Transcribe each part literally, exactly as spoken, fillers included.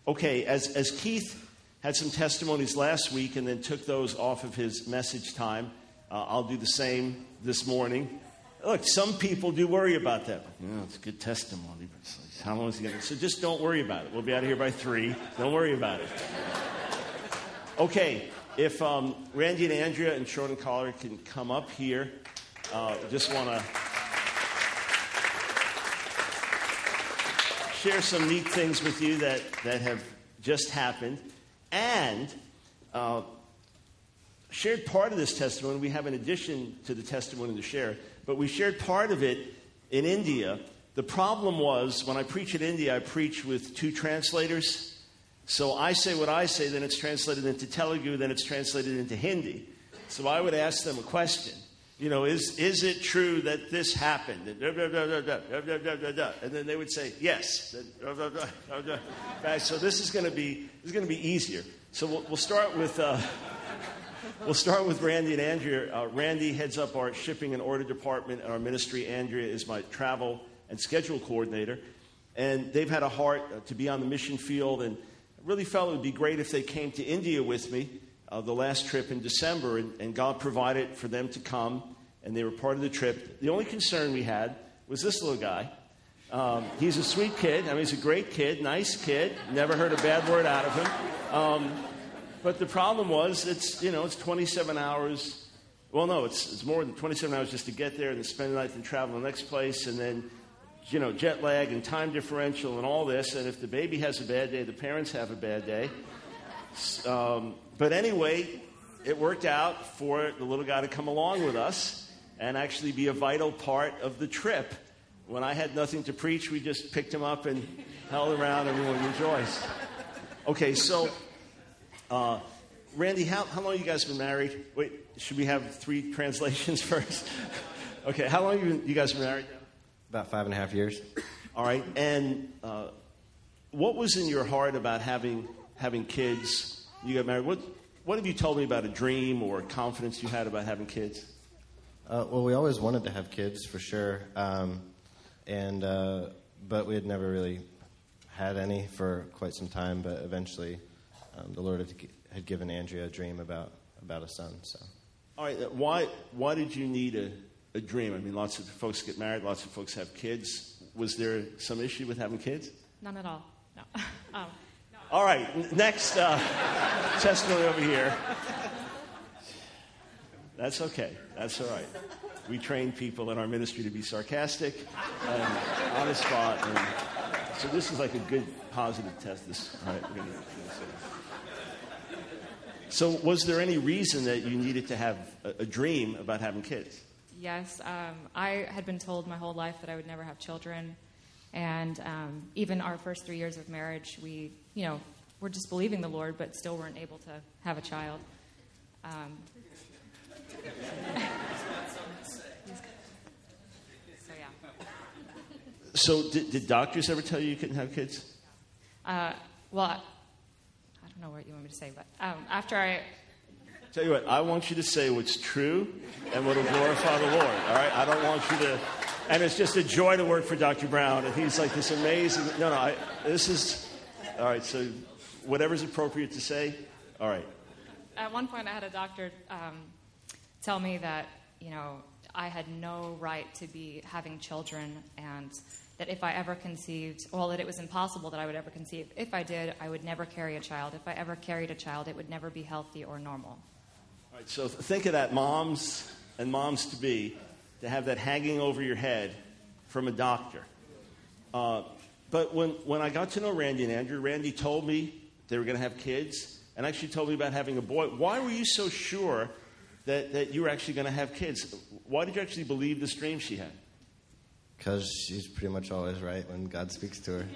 Okay, as, as Keith had some testimonies last week and then took those off of his message time, uh, I'll do the same this morning. Look, some people do worry about that. You know, it's a good testimony, but it's like, how long is he going to... So just don't worry about it. We'll be out of here by three. Don't worry about it. Okay, if um, Randy and Andrea and Sean and Collar can come up here, uh, just want to share some neat things with you that, that have just happened. And uh, shared part of this testimony. We have an addition to the testimony to share. But we shared part of it in India. The problem was, when I preach in India, I preach with two translators. So I say what I say, then it's translated into Telugu, then it's translated into Hindi. So I would ask them a question. You know, is is it true that this happened? And then they would say, yes. So this is going to be this is going to be easier. So we'll, we'll start with uh, we'll start with Randy and Andrea. Uh, Randy heads up our shipping and order department and our ministry. Andrea is my travel and schedule coordinator, and they've had a heart uh, to be on the mission field. And I really felt it would be great if they came to India with me. Uh, the last trip in December, and, and God provided for them to come, and they were part of the trip. The only concern we had was this little guy. Um, he's a sweet kid. I mean, he's a great kid, nice kid. Never heard a bad word out of him. Um, but the problem was, it's you know, it's twenty-seven hours. Well, no, it's it's more than twenty-seven hours just to get there and then spend the night and travel to the next place, and then you know, jet lag and time differential and all this. And if the baby has a bad day, the parents have a bad day. Um, but anyway, it worked out for the little guy to come along with us and actually be a vital part of the trip. When I had nothing to preach, we just picked him up and held around, and everyone rejoiced. Okay, so, uh, Randy, how, how long have you guys been married? Wait, should we have three translations first? Okay, how long have you, you guys been married now? About five and a half years. All right, and uh, what was in your heart about having having kids? You got married. What what have you told me about a dream or confidence you had about having kids? Uh, well, we always wanted to have kids for sure, um, and uh, but we had never really had any for quite some time. But eventually, um, the Lord had, had given Andrea a dream about about a son. So, all right, why why did you need a, a dream? I mean, lots of folks get married, lots of folks have kids. Was there some issue with having kids? None at all. No. um, All right, next uh, testimony over here. That's okay. That's all right. We train people in our ministry to be sarcastic and on the spot. And so this is like a good, positive test. This, all right, we're gonna, so was there any reason that you needed to have a, a dream about having kids? Yes. Um, I had been told my whole life that I would never have children. And um, even our first three years of marriage, we, you know, were just believing the Lord, but still weren't able to have a child. Um, so, yeah. So did, did doctors ever tell you you couldn't have kids? Uh, well, I, I don't know what you want me to say, but um, after I... Tell you what, I want you to say what's true and what will glorify the Lord, all right? I don't want you to... And it's just a joy to work for Doctor Brown. And he's like this amazing... No, no, I, this is... All right, so whatever's appropriate to say, all right. At one point, I had a doctor um, tell me that, you know, I had no right to be having children, and that if I ever conceived, well, that it was impossible that I would ever conceive. If I did, I would never carry a child. If I ever carried a child, it would never be healthy or normal. All right, so think of that, moms and moms-to-be, to have that hanging over your head from a doctor. Uh, but when, when I got to know Randy and Andrew, Randy told me they were going to have kids, and actually told me about having a boy. Why were you so sure that, that you were actually going to have kids? Why did you actually believe this dream she had? Because she's pretty much always right when God speaks to her.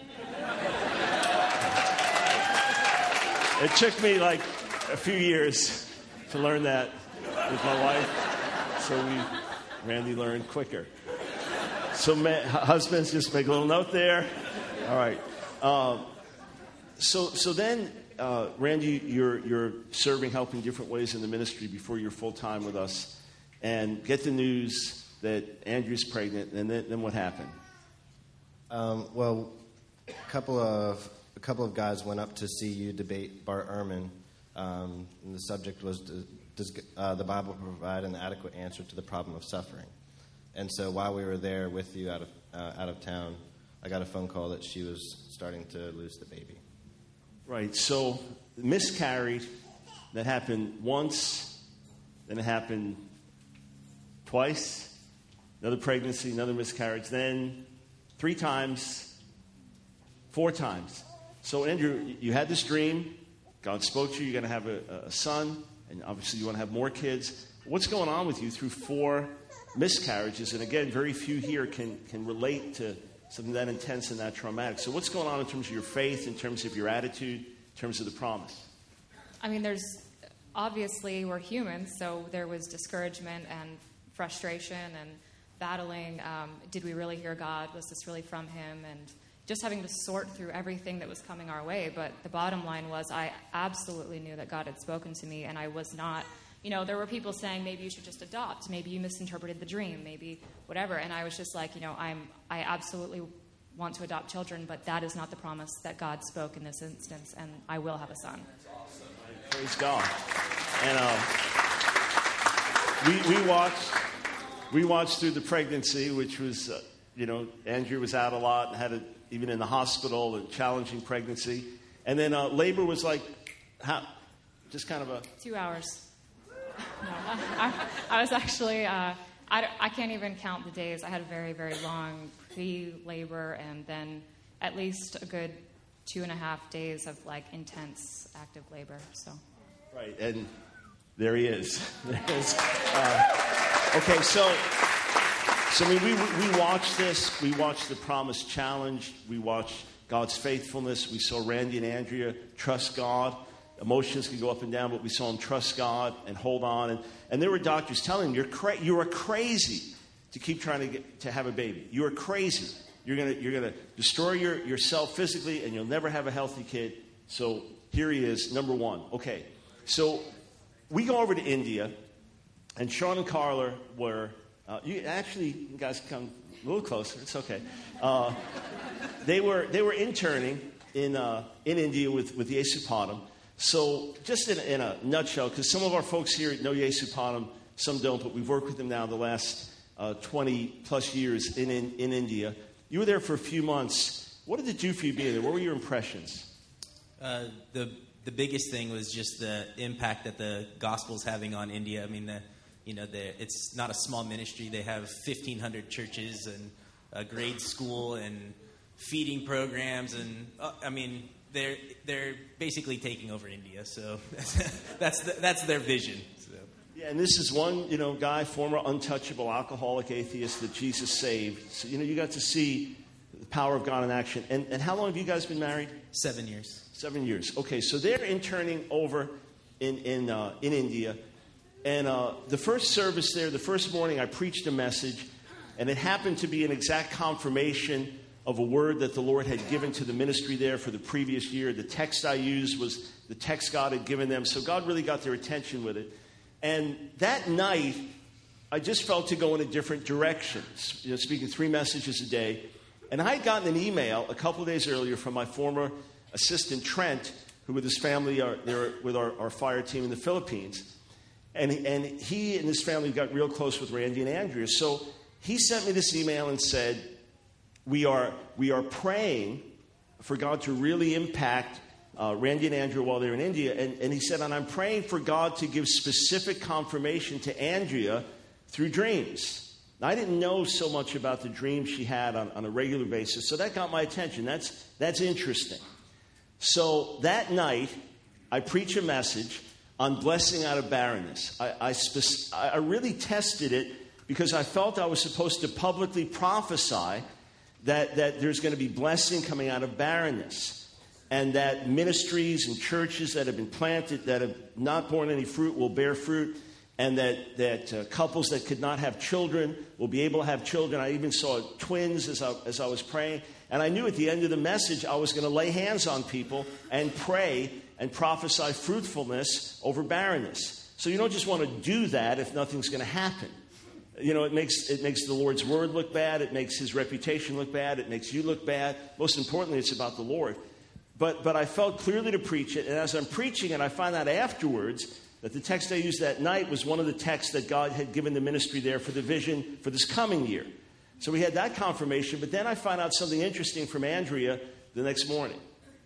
It took me like a few years to learn that with my wife, so we... Randy learned quicker. So ma- husbands, just make a little note there. All right. Um, so so then, uh, Randy, you're you're serving, helping different ways in the ministry before you're full time with us, and get the news that Andrew's pregnant, and then, then what happened? Um, well, a couple of a couple of guys went up to see you debate Bart Ehrman, um, and the subject was, does uh, the Bible provide an adequate answer to the problem of suffering? And so while we were there with you out of uh, out of town, I got a phone call that she was starting to lose the baby. Right, so miscarried, that happened once, then it happened twice, another pregnancy, another miscarriage, then three times, four times. So Andrew, you had this dream, God spoke to you, you're going to have a, a son, and obviously you want to have more kids. What's going on with you through four miscarriages? And again, very few here can, can relate to something that intense and that traumatic. So what's going on in terms of your faith, in terms of your attitude, in terms of the promise? I mean, there's obviously we're humans, so there was discouragement and frustration and battling. Um, did we really hear God? Was this really from Him? And just having to sort through everything that was coming our way. But the bottom line was I absolutely knew that God had spoken to me, and I was not, you know, there were people saying maybe you should just adopt, maybe you misinterpreted the dream, maybe whatever. And I was just like, you know, I'm, I absolutely want to adopt children, but that is not the promise that God spoke in this instance, and I will have a son. Praise God. And uh, we, we watched we watched through the pregnancy, which was, uh, you know, Andrew was out a lot and had a, even in the hospital, a challenging pregnancy. And then uh, labor was like, how, just kind of a... Two hours. No, I, I was actually, uh, I, I can't even count the days. I had a very, very long pre-labor and then at least a good two and a half days of like intense active labor. So, right, and there he is. There he is. Uh, okay, so, so I mean, we we watched this. We watched the Promise Challenge. We watched God's faithfulness. We saw Randy and Andrea trust God. Emotions can go up and down, but we saw them trust God and hold on. And, and there were doctors telling them, you're cra- you are crazy to keep trying to get to have a baby. You are crazy. You're gonna you're gonna destroy your, yourself physically, and you'll never have a healthy kid. So here he is, number one. Okay, so we go over to India, and Sean and Carla were. Uh, you actually, you guys come a little closer. It's okay. Uh, they were they were interning in uh, in India with with Yesupadam. So just in, in a nutshell, because some of our folks here know Yesupadam, some don't, but we've worked with them now the last uh, twenty plus years in, in in India. You were there for a few months. What did it do for you being there? What were your impressions? Uh, the the biggest thing was just the impact that the gospel's having on India. I mean, the, you know, the, it's not a small ministry. They have fifteen hundred churches and a grade school and feeding programs, and uh, I mean, they're they're basically taking over India. So that's the, that's their vision. So. Yeah, and this is one, you know, guy, former untouchable alcoholic atheist that Jesus saved. So, you know, you got to see the power of God in action. And, and how long have you guys been married? Seven years. Seven years. Okay, so they're interning over in in uh, in India, and uh, the first service there, the first morning, I preached a message, and it happened to be an exact confirmation of a word that the Lord had given to the ministry there for the previous year. The text I used was the text God had given them, so God really got their attention with it. And that night, I just felt to go in a different direction, you know, speaking three messages a day. And I had gotten an email a couple of days earlier from my former assistant, Trent, who with his family are there with our, our fire team in the Philippines. And, and he and his family got real close with Randy and Andrea. So he sent me this email and said, we are, we are praying for God to really impact Uh, Randy and Andrea while they're in India, and, and he said, and I'm praying for God to give specific confirmation to Andrea through dreams. Now, I didn't know so much about the dreams she had on, on a regular basis, so that got my attention. That's, that's interesting. So that night, I preach a message on blessing out of barrenness. I, I, spec- I really tested it because I felt I was supposed to publicly prophesy that, that there's going to be blessing coming out of barrenness. And that ministries and churches that have been planted that have not borne any fruit will bear fruit. And that, that uh, couples that could not have children will be able to have children. I even saw twins as I, as I was praying. And I knew at the end of the message I was going to lay hands on people and pray and prophesy fruitfulness over barrenness. So you don't just want to do that if nothing's going to happen. You know, it makes it makes the Lord's word look bad. It makes his reputation look bad. It makes you look bad. Most importantly, it's about the Lord. but, but I felt clearly to preach it. And as I'm preaching it, I find out afterwards that the text I used that night was one of the texts that God had given the ministry there for the vision for this coming year. So we had that confirmation, but then I found out something interesting from Andrea the next morning.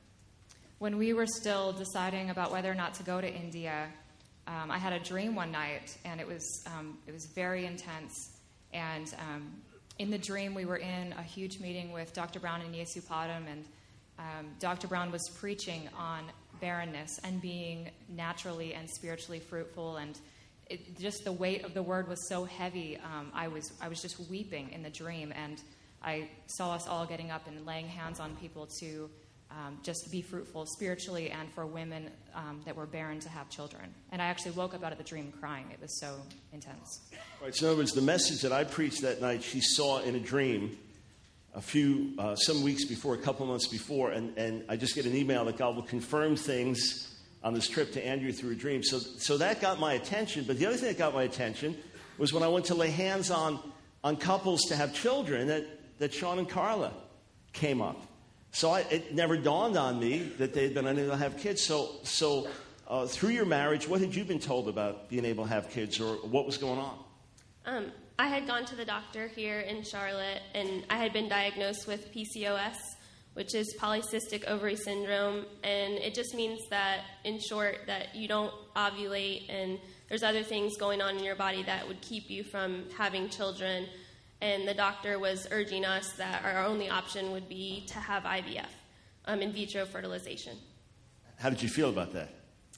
When we were still deciding about whether or not to go to India, um, I had a dream one night, and it was um, it was very intense. And um, in the dream, we were in a huge meeting with Doctor Brown and Yesu Padam, and um, Doctor Brown was preaching on barrenness and being naturally and spiritually fruitful, and it, just the weight of the word was so heavy. Um, I was I was just weeping in the dream, and I saw us all getting up and laying hands on people to um, just be fruitful spiritually, and for women um, that were barren to have children. And I actually woke up out of the dream crying. It was so intense. Right, so in other words, the message that I preached that night, she saw in a dream a few, uh, some weeks before, a couple months before, and, and I just get an email that God will confirm things on this trip to Andrea through a dream. So, so that got my attention. But the other thing that got my attention was when I went to lay hands on, on couples to have children, that, that Sean and Carla came up. So I, it never dawned on me that they'd been unable to have kids. So, so uh, through your marriage, what had you been told about being able to have kids, or what was going on? Um, I had gone to the doctor here in Charlotte, and I had been diagnosed with P C O S, which is polycystic ovary syndrome, and it just means that, in short, that you don't ovulate, and there's other things going on in your body that would keep you from having children. And the doctor was urging us that our only option would be to have I V F, um, in vitro fertilization. How did you feel about that?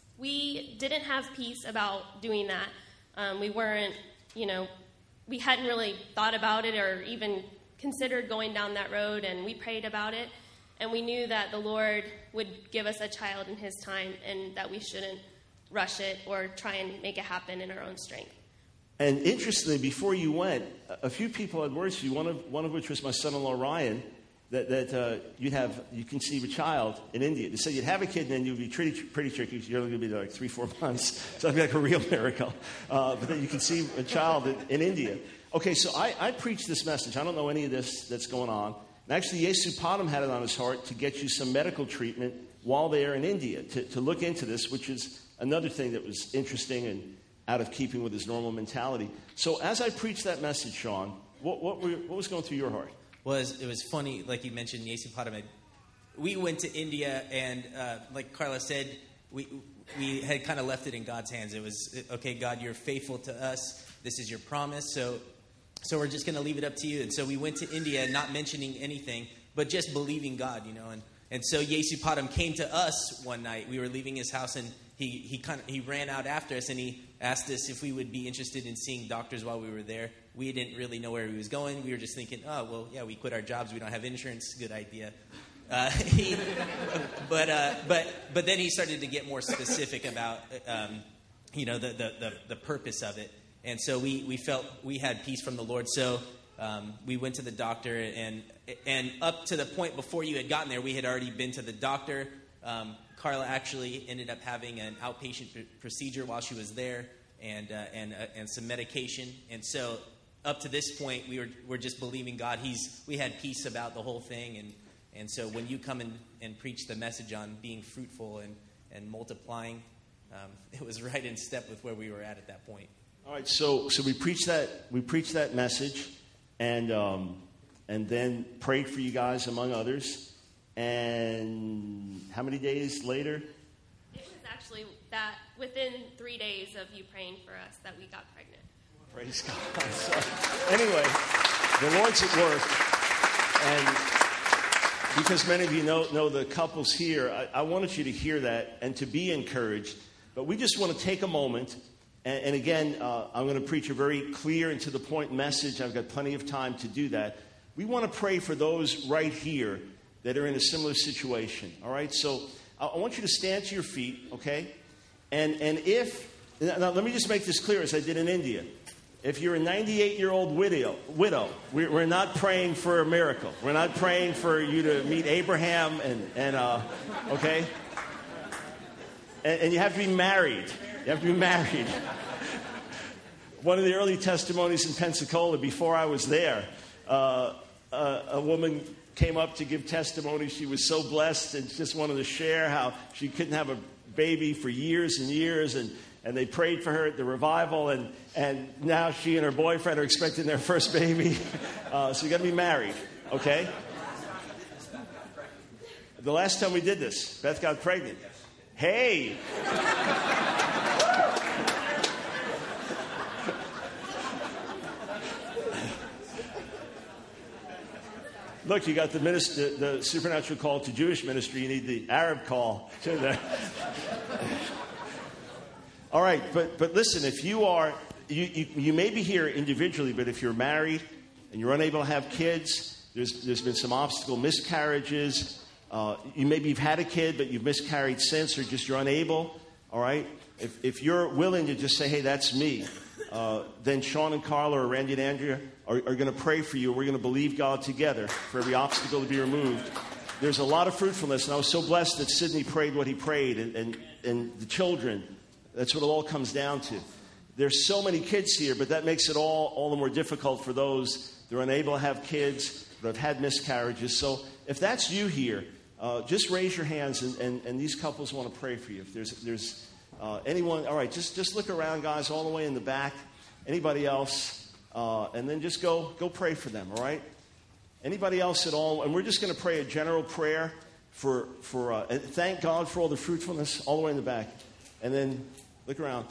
We didn't have peace about doing that. Um, we weren't, you know, we hadn't really thought about it or even considered going down that road, and we prayed about it. And we knew that the Lord would give us a child in His time, and that we shouldn't rush it or try and make it happen in our own strength. And interestingly, before you went, a few people had words for you, one of, one of which was my son-in-law, Ryan, that, that uh, you'd have, you conceive a child in India. They said you'd have a kid, and then you'd be pretty, pretty tricky. You're only going to be there like three, four months. So that'd be like a real miracle. Uh, but then you conceive a child in, in India. Okay, so I, I preached this message. I don't know any of this that's going on. And actually, Yesu Padam had it on his heart to get you some medical treatment while they're in India, to, to look into this, which is another thing that was interesting and out of keeping with his normal mentality. So as I preached that message, Sean, what, what, were, what was going through your heart? Well, it was, it was funny, like you mentioned, Yesu Padam. We went to India, and uh, like Carla said, we we had kind of left it in God's hands. It was, okay, God, you're faithful to us. This is your promise. So so we're just going to leave it up to you. And so we went to India, not mentioning anything, but just believing God, you know. And, and so Yesu Padam came to us one night. We were leaving his house, and he he kind of he ran out after us, and he asked us if we would be interested in seeing doctors while we were there. We didn't really know where he was going. We were just thinking, oh, well, yeah, we quit our jobs. We don't have insurance. Good idea. Uh, he, but uh, but but then he started to get more specific about um, you know the, the the the purpose of it, and so we we felt we had peace from the Lord. So um, we went to the doctor, and and up to the point before you had gotten there, we had already been to the doctor. Um, Carla actually ended up having an outpatient pr- procedure while she was there, and uh, and uh, and some medication. And so up to this point, we were we're just believing God. He's we had peace about the whole thing, and and so when you come in and preach the message on being fruitful and and multiplying, um, it was right in step with where we were at at that point. All right, so so we preached that we preached that message, and um, and then prayed for you guys among others. And how many days later? It was actually that within three days of you praying for us that we got pregnant. Praise God. So, anyway, the Lord's at work. And because many of you know, know the couples here, I, I wanted you to hear that and to be encouraged. But we just want to take a moment. And, and again, uh, I'm going to preach a very clear and to the point message. I've got plenty of time to do that. We want to pray for those right here that are in a similar situation, all right? So I want you to stand to your feet, okay? And and if, now let me just make this clear as I did in India. If you're a ninety-eight-year-old widow, widow, we're, we're not praying for a miracle. We're not praying for you to meet Abraham and, and uh, okay? And, and you have to be married. You have to be married. One of the early testimonies in Pensacola, before I was there, uh, uh, a woman came up to give testimony. She was so blessed and just wanted to share how she couldn't have a baby for years and years, and, and they prayed for her at the revival, and, and now she and her boyfriend are expecting their first baby. Uh, so you got to be married, okay? The last time we did this, Beth got pregnant. Hey! Look, you got the, minister, the supernatural call to Jewish ministry. You need the Arab call to the... All right, but but listen, if you are, you, you, you may be here individually, but if you're married and you're unable to have kids, there's there's been some obstacle miscarriages. Uh, you maybe you've had a kid, but you've miscarried since, or just you're unable. All right, if if you're willing to just say, hey, that's me, uh, then Sean and Carla or Randy and Andrea are, are going to pray for you. We're going to believe God together for every obstacle to be removed. There's a lot of fruitfulness, and I was so blessed that Sydney prayed what he prayed, and and, and the children. That's what it all comes down to. There's so many kids here, but that makes it all, all the more difficult for those that are unable to have kids, that have had miscarriages. So if that's you here, uh, just raise your hands, and, and, and these couples want to pray for you. If there's, there's uh, anyone, all right, just, just look around, guys, all the way in the back. Anybody else? Uh, and then just go, go pray for them, all right? Anybody else at all? And we're just going to pray a general prayer for, for uh, and thank God for all the fruitfulness all the way in the back. And then look around.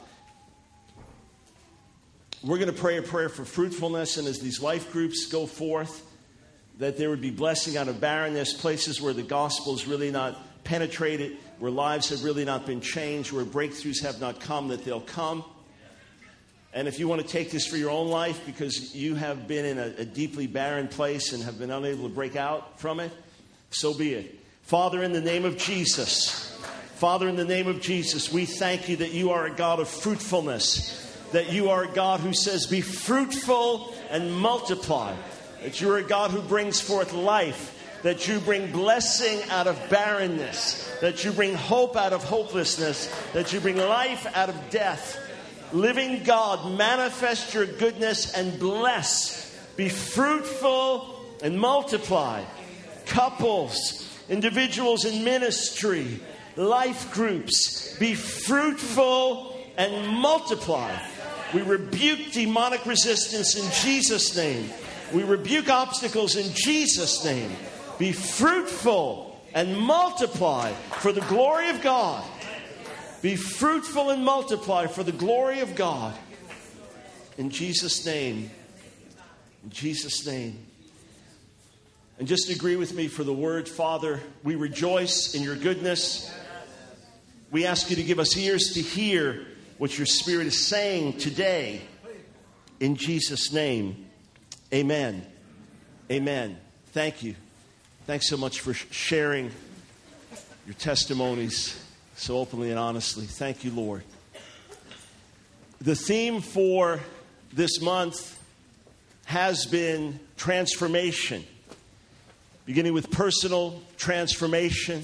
We're going to pray a prayer for fruitfulness, and as these life groups go forth, that there would be blessing out of barrenness, places where the gospel is really not penetrated, where lives have really not been changed, where breakthroughs have not come, that they'll come. And if you want to take this for your own life because you have been in a, a deeply barren place and have been unable to break out from it, so be it. Father, in the name of Jesus, Father, in the name of Jesus, we thank you that you are a God of fruitfulness, that you are a God who says, be fruitful and multiply, that you are a God who brings forth life, that you bring blessing out of barrenness, that you bring hope out of hopelessness, that you bring life out of death. Living God, manifest your goodness and bless. Be fruitful and multiply. Couples, individuals in ministry, life groups, be fruitful and multiply. We rebuke demonic resistance in Jesus' name. We rebuke obstacles in Jesus' name. Be fruitful and multiply for the glory of God. Be fruitful and multiply for the glory of God. In Jesus' name. In Jesus' name. And just agree with me for the word, Father, we rejoice in your goodness. We ask you to give us ears to hear what your Spirit is saying today. In Jesus' name, amen. Amen. Thank you. Thanks so much for sharing your testimonies so openly and honestly. Thank you, Lord. The theme for this month has been transformation, beginning with personal transformation,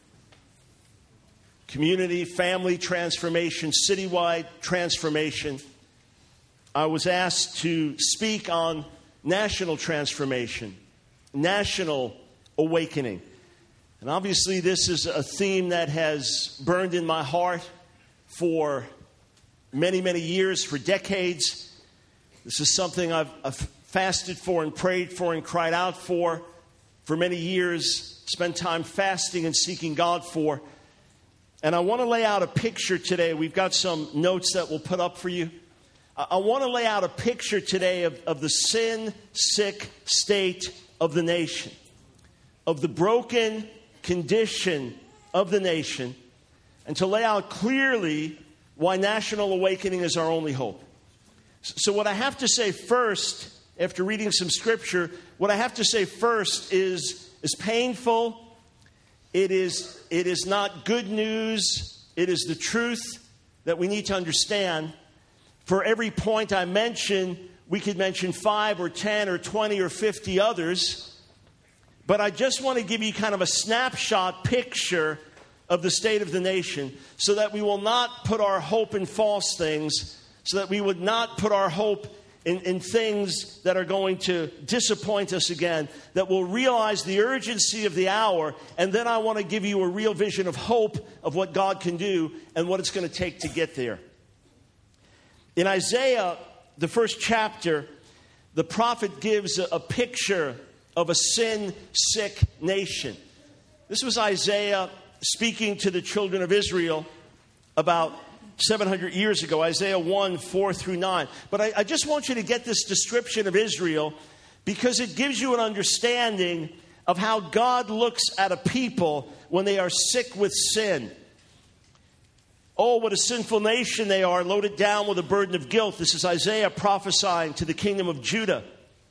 community, family transformation, citywide transformation. I was asked to speak on national transformation, national awakening. And obviously this is a theme that has burned in my heart for many, many years, for decades. This is something I've, I've fasted for and prayed for and cried out for for many years, spent time fasting and seeking God for. And I want to lay out a picture today. We've got some notes that we'll put up for you. I want to lay out a picture today of, of the sin-sick state of the nation, of the broken condition of the nation, and to lay out clearly why national awakening is our only hope. So what I have to say first, after reading some scripture, what I have to say first is, is painful. It is, it is not good news. It is the truth that we need to understand. For every point I mention, we could mention five or ten or twenty or fifty others. But I just want to give you kind of a snapshot picture of the state of the nation so that we will not put our hope in false things, so that we would not put our hope in, in things that are going to disappoint us again, that we'll realize the urgency of the hour, and then I want to give you a real vision of hope of what God can do and what it's going to take to get there. In Isaiah, the first chapter, the prophet gives a, a picture of a sin-sick nation. This was Isaiah speaking to the children of Israel about seven hundred years ago, Isaiah one, four through nine. But I, I just want you to get this description of Israel because it gives you an understanding of how God looks at a people when they are sick with sin. Oh, what a sinful nation they are, loaded down with a burden of guilt. This is Isaiah prophesying to the kingdom of Judah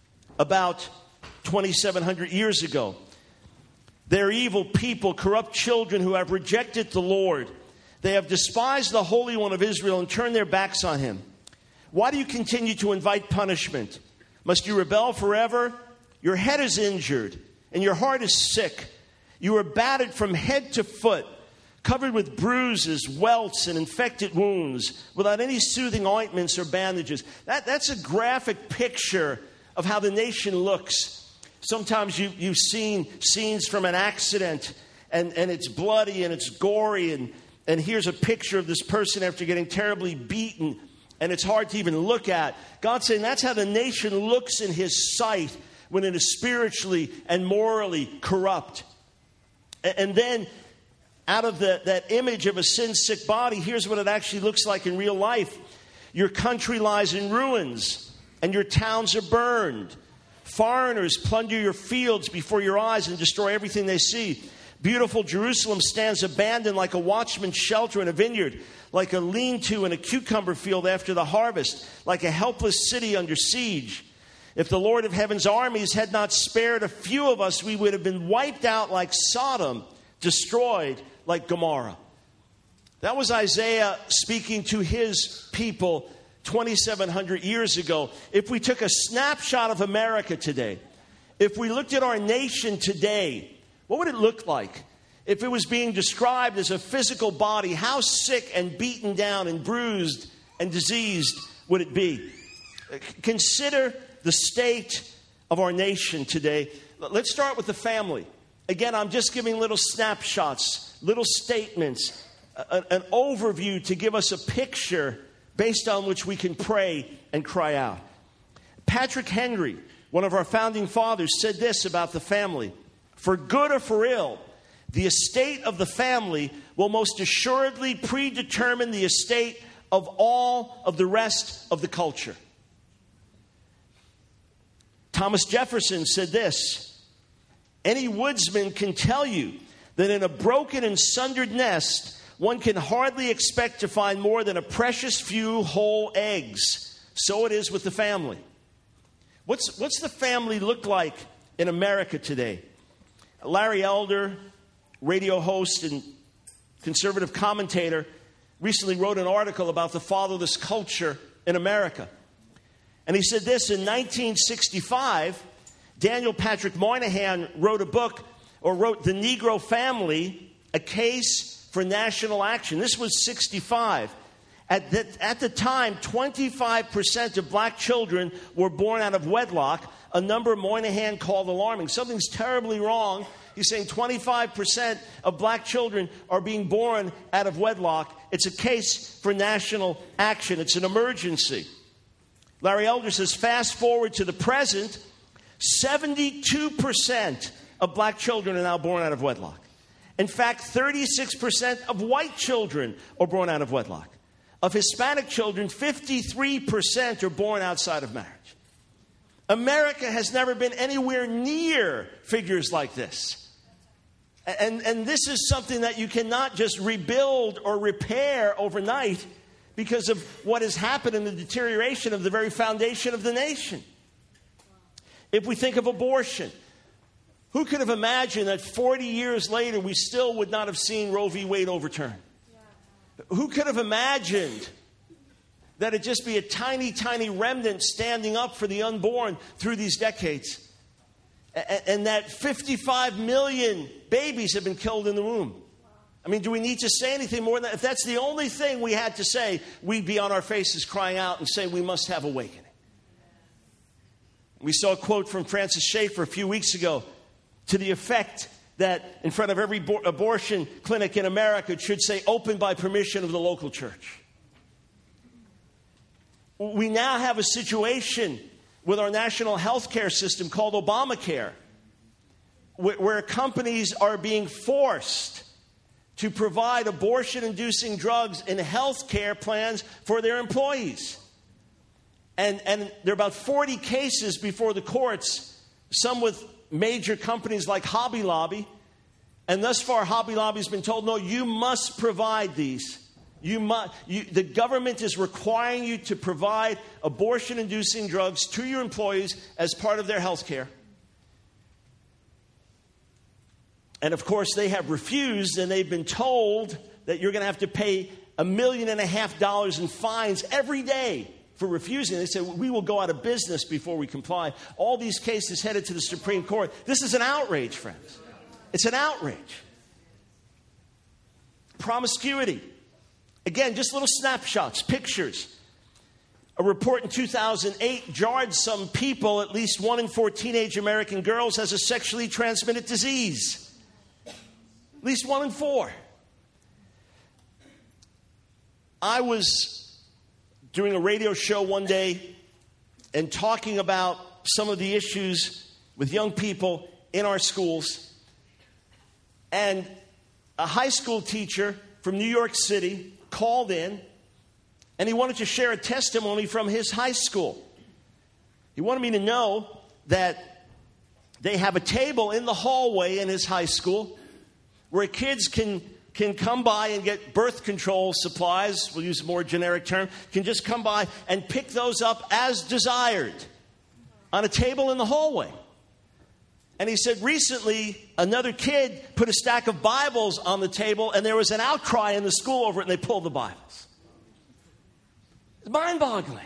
about twenty-seven hundred years ago. They're evil people, corrupt children who have rejected the Lord. They have despised the Holy One of Israel and turned their backs on him. Why do you continue to invite punishment? Must you rebel forever? Your head is injured and your heart is sick. You are battered from head to foot, covered with bruises, welts, and infected wounds, without any soothing ointments or bandages. That, that's a graphic picture of how the nation looks. Sometimes you, you've seen scenes from an accident, and, and it's bloody and it's gory, and, and here's a picture of this person after getting terribly beaten, and it's hard to even look at. God's saying that's how the nation looks in his sight when it is spiritually and morally corrupt. And, and then out of the, that image of a sin-sick body, here's what it actually looks like in real life. Your country lies in ruins, and your towns are burned. Foreigners plunder your fields before your eyes and destroy everything they see. Beautiful Jerusalem stands abandoned like a watchman's shelter in a vineyard, like a lean-to in a cucumber field after the harvest, like a helpless city under siege. If the Lord of heaven's armies had not spared a few of us, we would have been wiped out like Sodom, destroyed like Gomorrah. That was Isaiah speaking to his people twenty-seven hundred years ago. If we took a snapshot of America today, if we looked at our nation today, what would it look like? If it was being described as a physical body, how sick and beaten down and bruised and diseased would it be? Consider the state of our nation today. Let's start with the family. Again, I'm just giving little snapshots, little statements, an, an overview to give us a picture based on which we can pray and cry out. Patrick Henry, one of our founding fathers, said this about the family. For good or for ill, the estate of the family will most assuredly predetermine the estate of all of the rest of the culture. Thomas Jefferson said this. Any woodsman can tell you that in a broken and sundered nest, one can hardly expect to find more than a precious few whole eggs. So it is with the family. What's, what's the family look like in America today? Larry Elder, radio host and conservative commentator, recently wrote an article about the fatherless culture in America. And he said this, in nineteen sixty-five, Daniel Patrick Moynihan wrote a book, or wrote The Negro Family, A Case for National Action. This was sixty-five. At the, at the time, twenty-five percent of black children were born out of wedlock, a number Moynihan called alarming. Something's terribly wrong. He's saying twenty-five percent of black children are being born out of wedlock. It's a case for national action. It's an emergency. Larry Elder says, fast forward to the present, seventy-two percent of black children are now born out of wedlock. In fact, thirty-six percent of white children are born out of wedlock. Of Hispanic children, fifty-three percent are born outside of marriage. America has never been anywhere near figures like this. And, and this is something that you cannot just rebuild or repair overnight because of what has happened in the deterioration of the very foundation of the nation. If we think of abortion, who could have imagined that forty years later we still would not have seen Roe v. Wade overturned? Yeah. Who could have imagined that it'd just be a tiny, tiny remnant standing up for the unborn through these decades? And, and that fifty-five million babies have been killed in the womb. I mean, do we need to say anything more than that? If that's the only thing we had to say, we'd be on our faces crying out and say we must have awakening. We saw a quote from Francis Schaeffer a few weeks ago to the effect that in front of every bo- abortion clinic in America it should say, open by permission of the local church. We now have a situation with our national health care system called Obamacare, where, where companies are being forced to provide abortion-inducing drugs in health care plans for their employees. And, and there are about forty cases before the courts, some with major companies like Hobby Lobby. And thus far, Hobby Lobby has been told, no, you must provide these. You must, you, the government is requiring you to provide abortion-inducing drugs to your employees as part of their health care. And of course, they have refused, and they've been told that you're going to have to pay a million and a half dollars in fines every day for refusing. They said, we will go out of business before we comply. All these cases headed to the Supreme Court. This is an outrage, friends. It's an outrage. Promiscuity. Again, just little snapshots, pictures. A report in two thousand eight jarred some people. At least one in four teenage American girls has a sexually transmitted disease. At least one in four. I was doing a radio show one day and talking about some of the issues with young people in our schools. And a high school teacher from New York City called in, and he wanted to share a testimony from his high school. He wanted me to know that they have a table in the hallway in his high school where kids can, can come by and get birth control supplies, we'll use a more generic term, can just come by and pick those up as desired on a table in the hallway. And he said recently another kid put a stack of Bibles on the table and there was an outcry in the school over it and they pulled the Bibles. It's mind-boggling.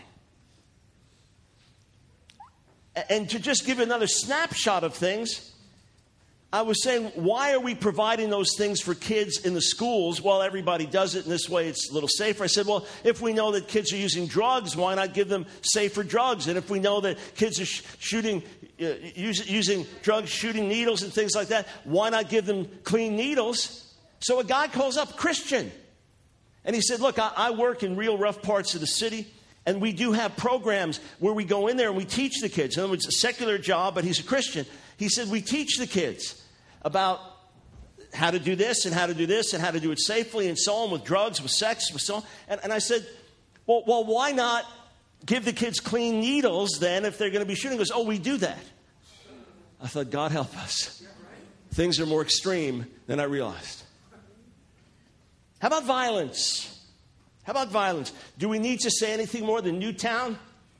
And to just give another snapshot of things, I was saying, why are we providing those things for kids in the schools? Well, everybody does it in this way. It's a little safer. I said, well, if we know that kids are using drugs, why not give them safer drugs? And if we know that kids are sh- shooting, uh, use, using drugs, shooting needles and things like that, why not give them clean needles? So a guy calls up, Christian. And he said, look, I, I work in real rough parts of the city. And we do have programs where we go in there and we teach the kids. In other words, it's a secular job, but he's a Christian. He said, we teach the kids about how to do this and how to do this and how to do it safely and so on, with drugs, with sex, with so on. And, and I said, well, well, why not give the kids clean needles then if they're going to be shooting? He goes, oh, we do that. I thought, God help us. Things are more extreme than I realized. How about violence? How about violence? Do we need to say anything more than Newtown?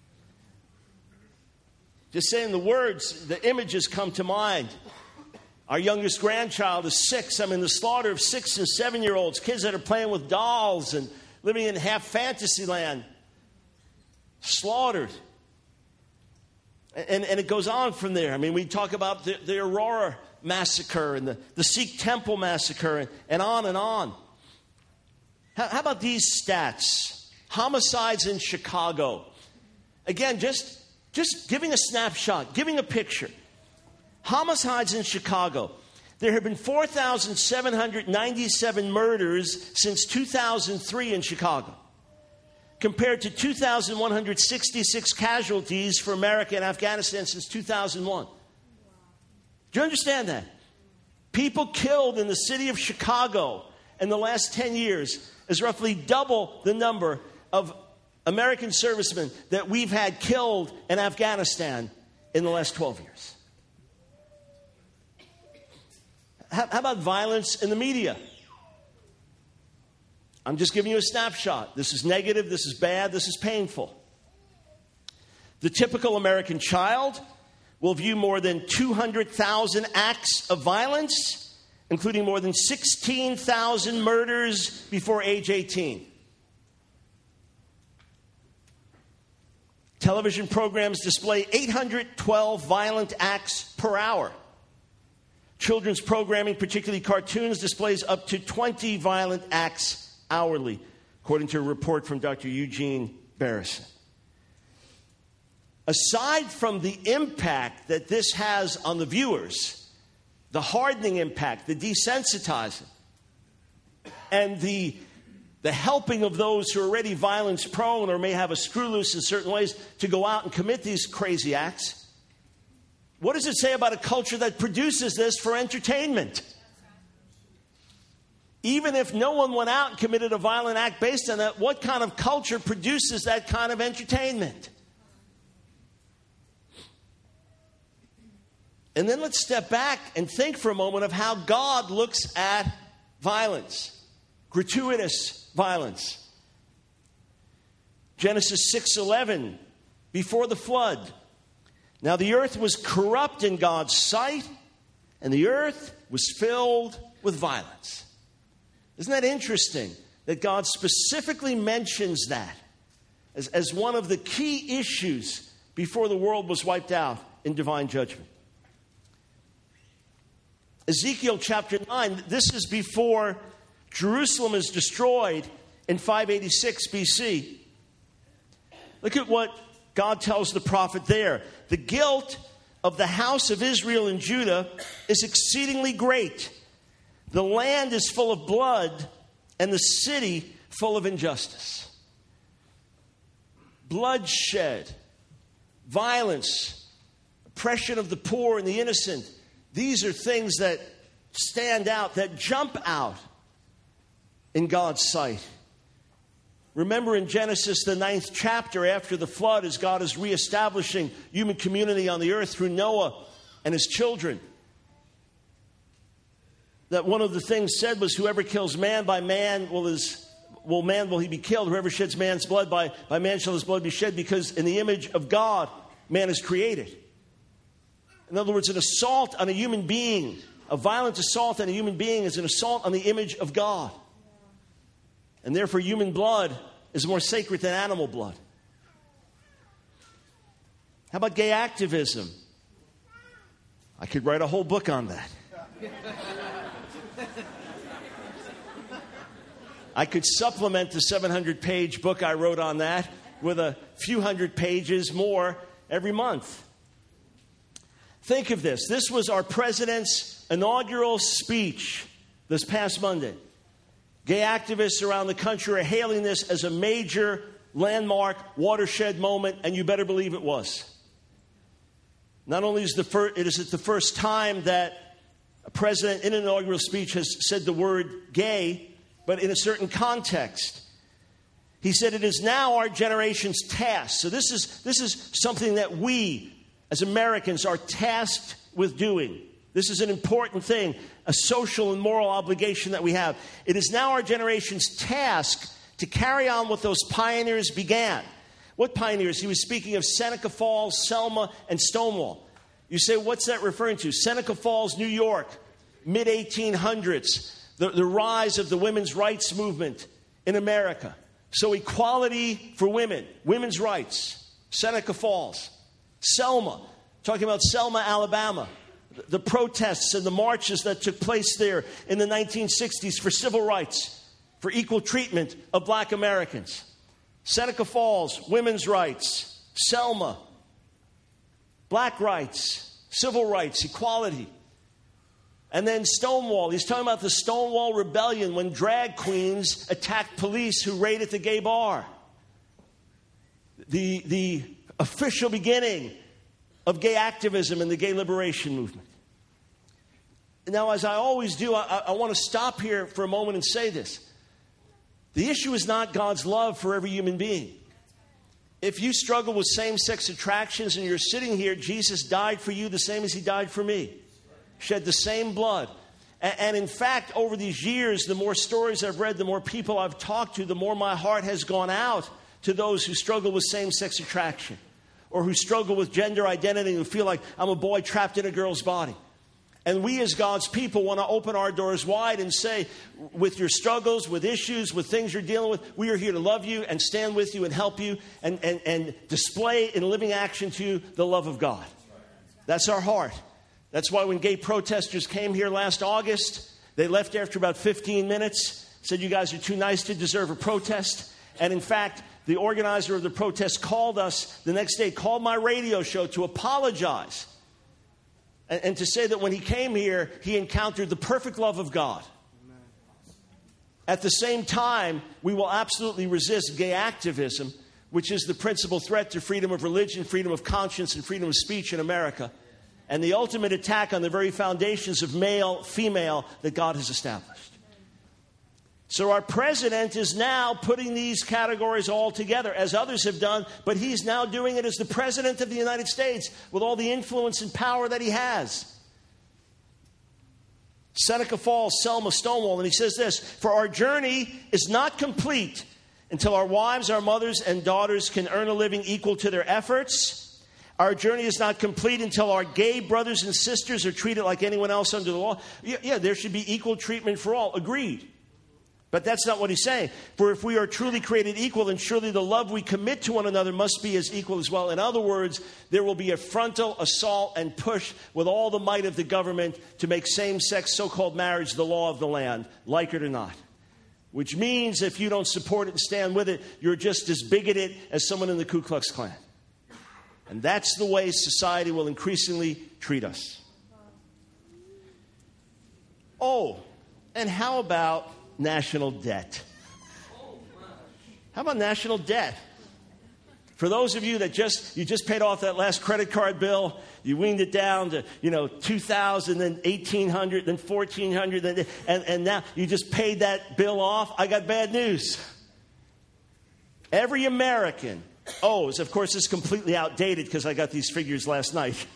Just saying the words, the images come to mind. Our youngest grandchild is six. I mean, the slaughter of six and seven-year-olds, kids that are playing with dolls and living in half fantasy land. Slaughtered. And, and it goes on from there. I mean, we talk about the, the Aurora massacre and the, the Sikh temple massacre and, and on and on. How, how about these stats? Homicides in Chicago. Again, just, just giving a snapshot, giving a picture. Homicides in Chicago. There have been four thousand seven hundred ninety-seven murders since two thousand three in Chicago, compared to two thousand one hundred sixty-six casualties for America and Afghanistan since two thousand one. Do you understand that? People killed in the city of Chicago in the last ten years is roughly double the number of American servicemen that we've had killed in Afghanistan in the last twelve years. How, how about violence in the media? I'm just giving you a snapshot. This is negative, this is bad, this is painful. The typical American child will view more than two hundred thousand acts of violence, including more than sixteen thousand murders before age eighteen. Television programs display eight hundred twelve violent acts per hour. Children's programming, particularly cartoons, displays up to twenty violent acts hourly, according to a report from Doctor Eugene Barrison. aside from the impact that this has on the viewers, the hardening impact, the desensitizing, and the, the helping of those who are already violence prone or may have a screw loose in certain ways to go out and commit these crazy acts, what does it say about a culture that produces this for entertainment? Even if no one went out and committed a violent act based on that, what kind of culture produces that kind of entertainment? And then let's step back and think for a moment of how God looks at violence, gratuitous violence. Genesis six eleven, before the flood. Now the earth was corrupt in God's sight, and the earth was filled with violence. Isn't that interesting that God specifically mentions that as, as one of the key issues before the world was wiped out in divine judgment? Ezekiel chapter nine, this is before Jerusalem is destroyed in five eighty-six B C. Look at what God tells the prophet there. The guilt of the house of Israel and Judah is exceedingly great. The land is full of blood, and the city full of injustice. Bloodshed, violence, oppression of the poor and the innocent. These are things that stand out, that jump out in God's sight. Remember in Genesis, the ninth chapter, after the flood, as God is reestablishing human community on the earth through Noah and his children, that one of the things said was, whoever kills man by man will his, will man will he be killed. Whoever sheds man's blood by, by man shall his blood be shed, because in the image of God man is created. In other words, an assault on a human being, a violent assault on a human being is an assault on the image of God. And therefore human blood is more sacred than animal blood. How about gay activism? I could write a whole book on that. I could supplement the seven hundred page book I wrote on that with a few hundred pages more every month. Think of this. This was our president's inaugural speech this past Monday. Gay activists around the country are hailing this as a major landmark watershed moment, and you better believe it was. Not only is the fir- it is it the first time that a president in an inaugural speech has said the word gay, but in a certain context. He said it is now our generation's task. So this is this is something that we as Americans are tasked with doing. This is an important thing, a social and moral obligation that we have. It is now our generation's task to carry on what those pioneers began. What pioneers? He was speaking of Seneca Falls, Selma, and Stonewall. You say, what's that referring to? Seneca Falls, New York, mid eighteen hundreds, the, the rise of the women's rights movement in America. So equality for women, women's rights, Seneca Falls. Selma, talking about Selma, Alabama. The protests and the marches that took place there in the nineteen sixties for civil rights, for equal treatment of black Americans. Seneca Falls, women's rights. Selma, black rights, civil rights, equality. And then Stonewall, he's talking about the Stonewall Rebellion when drag queens attacked police who raided the gay bar. The, the official beginning of gay activism and the gay liberation movement. Now, as I always do, I, I want to stop here for a moment and say this. The issue is not God's love for every human being. If you struggle with same-sex attractions and you're sitting here, Jesus died for you the same as he died for me. Shed the same blood. And, and in fact, over these years, the more stories I've read, the more people I've talked to, the more my heart has gone out to those who struggle with same-sex attraction, or who struggle with gender identity and who feel like I'm a boy trapped in a girl's body. And we as God's people want to open our doors wide and say, with your struggles, with issues, with things you're dealing with, we are here to love you and stand with you and help you and, and, and display in living action to you the love of God. That's our heart. That's why when gay protesters came here last August, they left after about fifteen minutes, said you guys are too nice to deserve a protest. And in fact, the organizer of the protest, called us the next day, called my radio show to apologize. And, and to say that when he came here, he encountered the perfect love of God. Amen. At the same time, we will absolutely resist gay activism, which is the principal threat to freedom of religion, freedom of conscience, and freedom of speech in America. And the ultimate attack on the very foundations of male, female that God has established. So our president is now putting these categories all together, as others have done, but he's now doing it as the president of the United States with all the influence and power that he has. Seneca Falls, Selma, Stonewall, and he says this, "For our journey is not complete until our wives, our mothers, and daughters can earn a living equal to their efforts. Our journey is not complete until our gay brothers and sisters are treated like anyone else under the law." Yeah, yeah, there should be equal treatment for all. Agreed. But that's not what he's saying. For if we are truly created equal, then surely the love we commit to one another must be as equal as well. In other words, there will be a frontal assault and push with all the might of the government to make same-sex so-called marriage the law of the land, like it or not. Which means if you don't support it and stand with it, you're just as bigoted as someone in the Ku Klux Klan. And that's the way society will increasingly treat us. Oh, and how about national debt? How about national debt? For those of you that just, you just paid off that last credit card bill, you weaned it down to, you know, two thousand, then eighteen hundred, then fourteen hundred, then, and, and now you just paid that bill off. I got bad news. Every American owes, of course, it's completely outdated because I got these figures last night.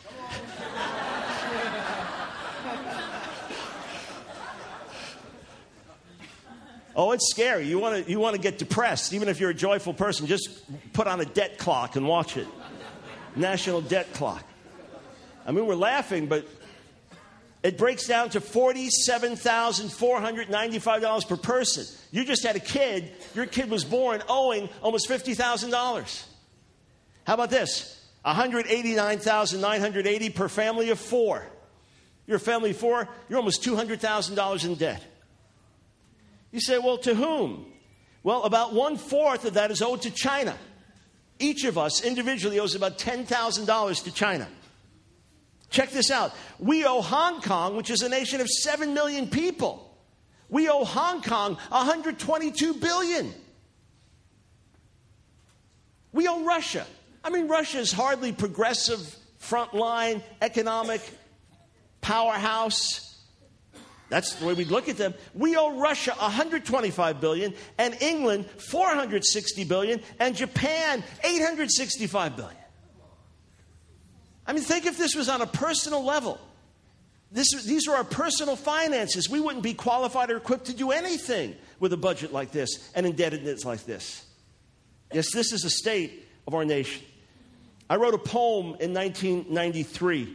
Oh, it's scary. You want to you want to get depressed. Even if you're a joyful person, just put on a debt clock and watch it. National debt clock. I mean, we're laughing, but it breaks down to forty-seven thousand four hundred ninety-five dollars per person. You just had a kid. Your kid was born owing almost fifty thousand dollars. How about this? one hundred eighty-nine thousand nine hundred eighty dollars per family of four. You're a family of four, you're almost two hundred thousand dollars in debt. You say, well, to whom? Well, about one-fourth of that is owed to China. Each of us individually owes about ten thousand dollars to China. Check this out. We owe Hong Kong, which is a nation of seven million people. We owe Hong Kong one hundred twenty-two billion dollars. We owe Russia. I mean, Russia is hardly progressive, frontline, economic powerhouse. That's the way we look at them. We owe Russia one hundred twenty-five billion dollars, and England four hundred sixty billion dollars, and Japan eight hundred sixty-five billion dollars. I mean, think if this was on a personal level. This, these are our personal finances. We wouldn't be qualified or equipped to do anything with a budget like this and indebtedness like this. Yes, this is the state of our nation. I wrote a poem in nineteen ninety-three.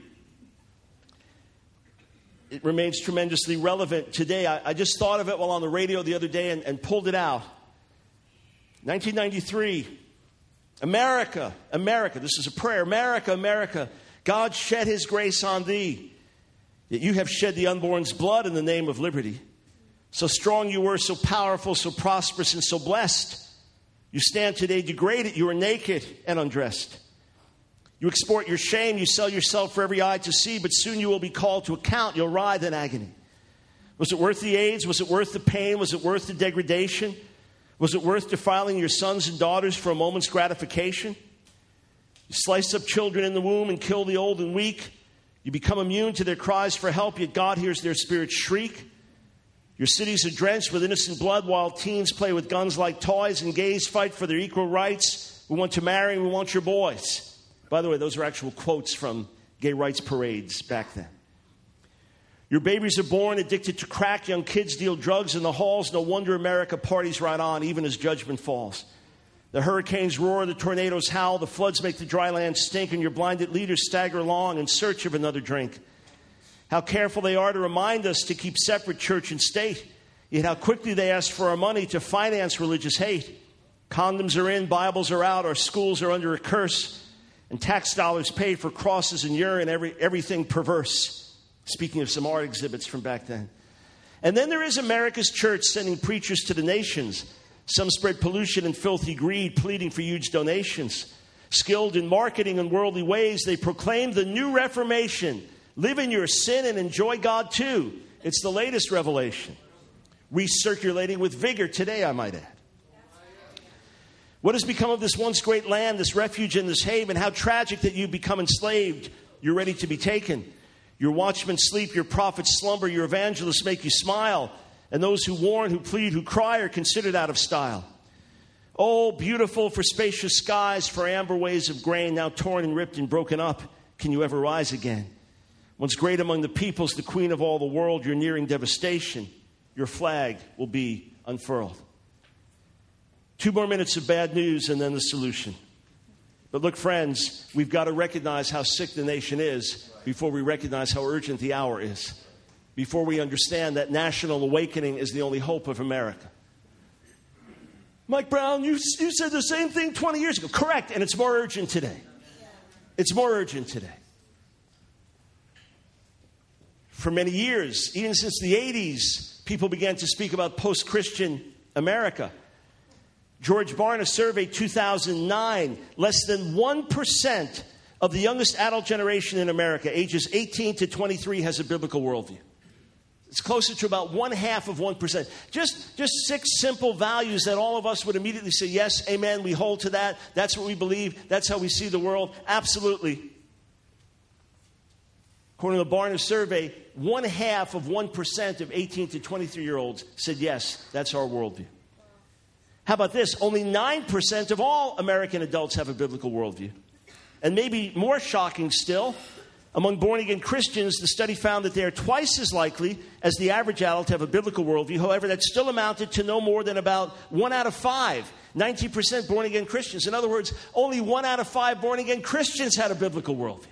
It remains tremendously relevant today. I, I just thought of it while on the radio the other day and, and pulled it out. nineteen ninety-three. America, America, this is a prayer. America, America, God shed his grace on thee. Yet you have shed the unborn's blood in the name of liberty. So strong you were, so powerful, so prosperous, and so blessed. You stand today degraded. You are naked and undressed. You export your shame. You sell yourself for every eye to see, but soon you will be called to account. You'll writhe in agony. Was it worth the AIDS? Was it worth the pain? Was it worth the degradation? Was it worth defiling your sons and daughters for a moment's gratification? You slice up children in the womb and kill the old and weak. You become immune to their cries for help, yet God hears their spirits shriek. Your cities are drenched with innocent blood while teens play with guns like toys and gays fight for their equal rights. We want to marry and we want your boys. By the way, those are actual quotes from gay rights parades back then. Your babies are born addicted to crack. Young kids deal drugs in the halls. No wonder America parties right on, even as judgment falls. The hurricanes roar, the tornadoes howl, the floods make the dry land stink, and your blinded leaders stagger along in search of another drink. How careful they are to remind us to keep separate church and state, yet how quickly they ask for our money to finance religious hate. Condoms are in, Bibles are out, our schools are under a curse, and tax dollars paid for crosses and urine, every, everything perverse. Speaking of some art exhibits from back then. And then there is America's church sending preachers to the nations, Some spread pollution and filthy greed, pleading for huge donations. Skilled in marketing and worldly ways, they proclaim the new Reformation. Live in your sin and enjoy God too. It's the latest revelation. Recirculating with vigor today, I might add. What has become of this once great land, this refuge and this haven? How tragic that you become enslaved. You're ready to be taken. Your watchmen sleep, your prophets slumber, your evangelists make you smile. And those who warn, who plead, who cry are considered out of style. Oh, beautiful for spacious skies, for amber waves of grain, now torn and ripped and broken up. Can you ever rise again? Once great among the peoples, the queen of all the world, you're nearing devastation. Your flag will be unfurled. Two more minutes of bad news and then the solution. But look, friends, we've got to recognize how sick the nation is before we recognize how urgent the hour is. Before we understand that national awakening is the only hope of America. Mike Brown, you, you said the same thing twenty years ago. Correct, and it's more urgent today. It's more urgent today. For many years, even since the eighties, people began to speak about post-Christian America. George Barna survey two thousand nine, less than one percent of the youngest adult generation in America, ages eighteen to twenty-three, has a biblical worldview. It's closer to about one half of one percent. Just, just six simple values that all of us would immediately say, yes, amen, we hold to that. That's what we believe. That's how we see the world. Absolutely. According to the Barna survey, one half of one percent of eighteen to twenty-three-year-olds said, yes, that's our worldview. How about this? Only nine percent of all American adults have a biblical worldview. And maybe more shocking still, among born-again Christians, the study found that they are twice as likely as the average adult to have a biblical worldview. However, that still amounted to no more than about one out of five. nineteen percent born-again Christians. In other words, only one out of five born-again Christians had a biblical worldview.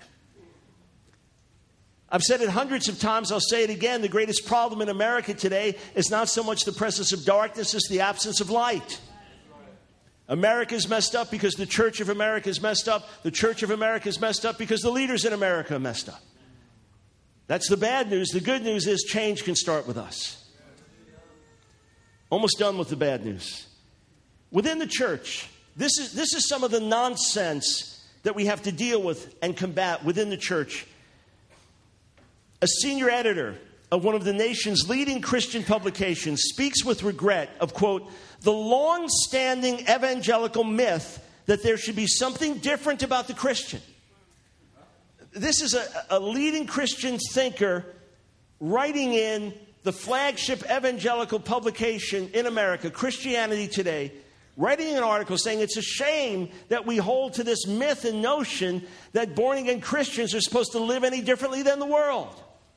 I've said it hundreds of times. I'll say it again. The greatest problem in America today is not so much the presence of darkness as the absence of light. America's messed up because the Church of America is messed up. The Church of America is messed up because the leaders in America are messed up. That's the bad news. The good news is change can start with us. Almost done with the bad news. Within the church, this is, this is some of the nonsense that we have to deal with and combat within the church. A senior editor of one of the nation's leading Christian publications speaks with regret of, quote, the long-standing evangelical myth that there should be something different about the Christian. This is a, a leading Christian thinker writing in the flagship evangelical publication in America, Christianity Today, writing an article saying it's a shame that we hold to this myth and notion that born-again Christians are supposed to live any differently than the world.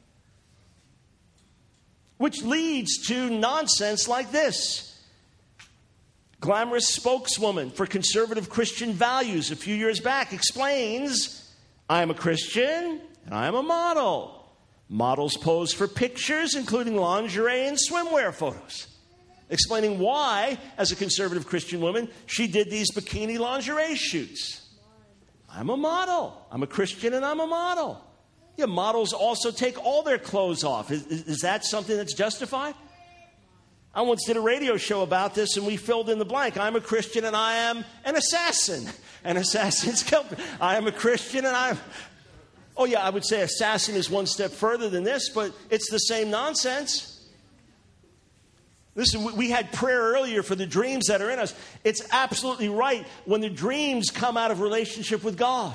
Which leads to nonsense like this. Glamorous spokeswoman for conservative Christian values a few years back explains, I am a Christian and I am a model. Models pose for pictures, including lingerie and swimwear photos. Explaining why, as a conservative Christian woman, she did these bikini lingerie shoots. I'm a model. I'm a Christian and I'm a model. Yeah, models also take all their clothes off. Is, is, is that something that's justified? I once did a radio show about this, and we filled in the blank. I'm a Christian, and I am an assassin. An assassin's company. I am a Christian, and I'm... Oh, yeah, I would say assassin is one step further than this, but it's the same nonsense. Listen, we had prayer earlier for the dreams that are in us. It's absolutely right when the dreams come out of relationship with God.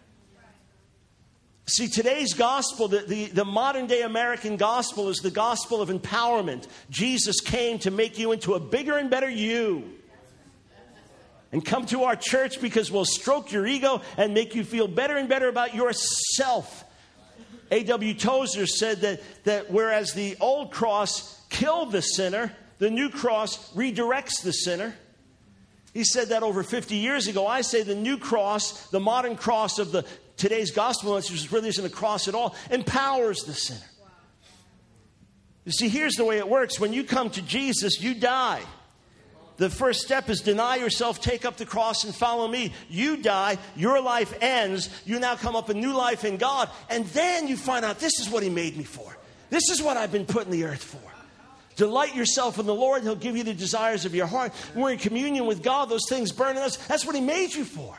See, today's gospel, the, the, the modern-day American gospel is the gospel of empowerment. Jesus came to make you into a bigger and better you. And come to our church because we'll stroke your ego and make you feel better and better about yourself. A W Tozer said that, that whereas the old cross killed the sinner, the new cross redirects the sinner. He said that over fifty years ago. I say the new cross, the modern cross of the today's gospel message, really isn't a cross at all, empowers the sinner. You see, here's the way it works. When you come to Jesus, you die. The first step is deny yourself, take up the cross, and follow me. You die, your life ends, you now come up a new life in God, and then you find out this is what he made me for. This is what I've been put in the earth for. Delight yourself in the Lord. He'll give you the desires of your heart. When we're in communion with God, those things burn in us. That's what He made you for.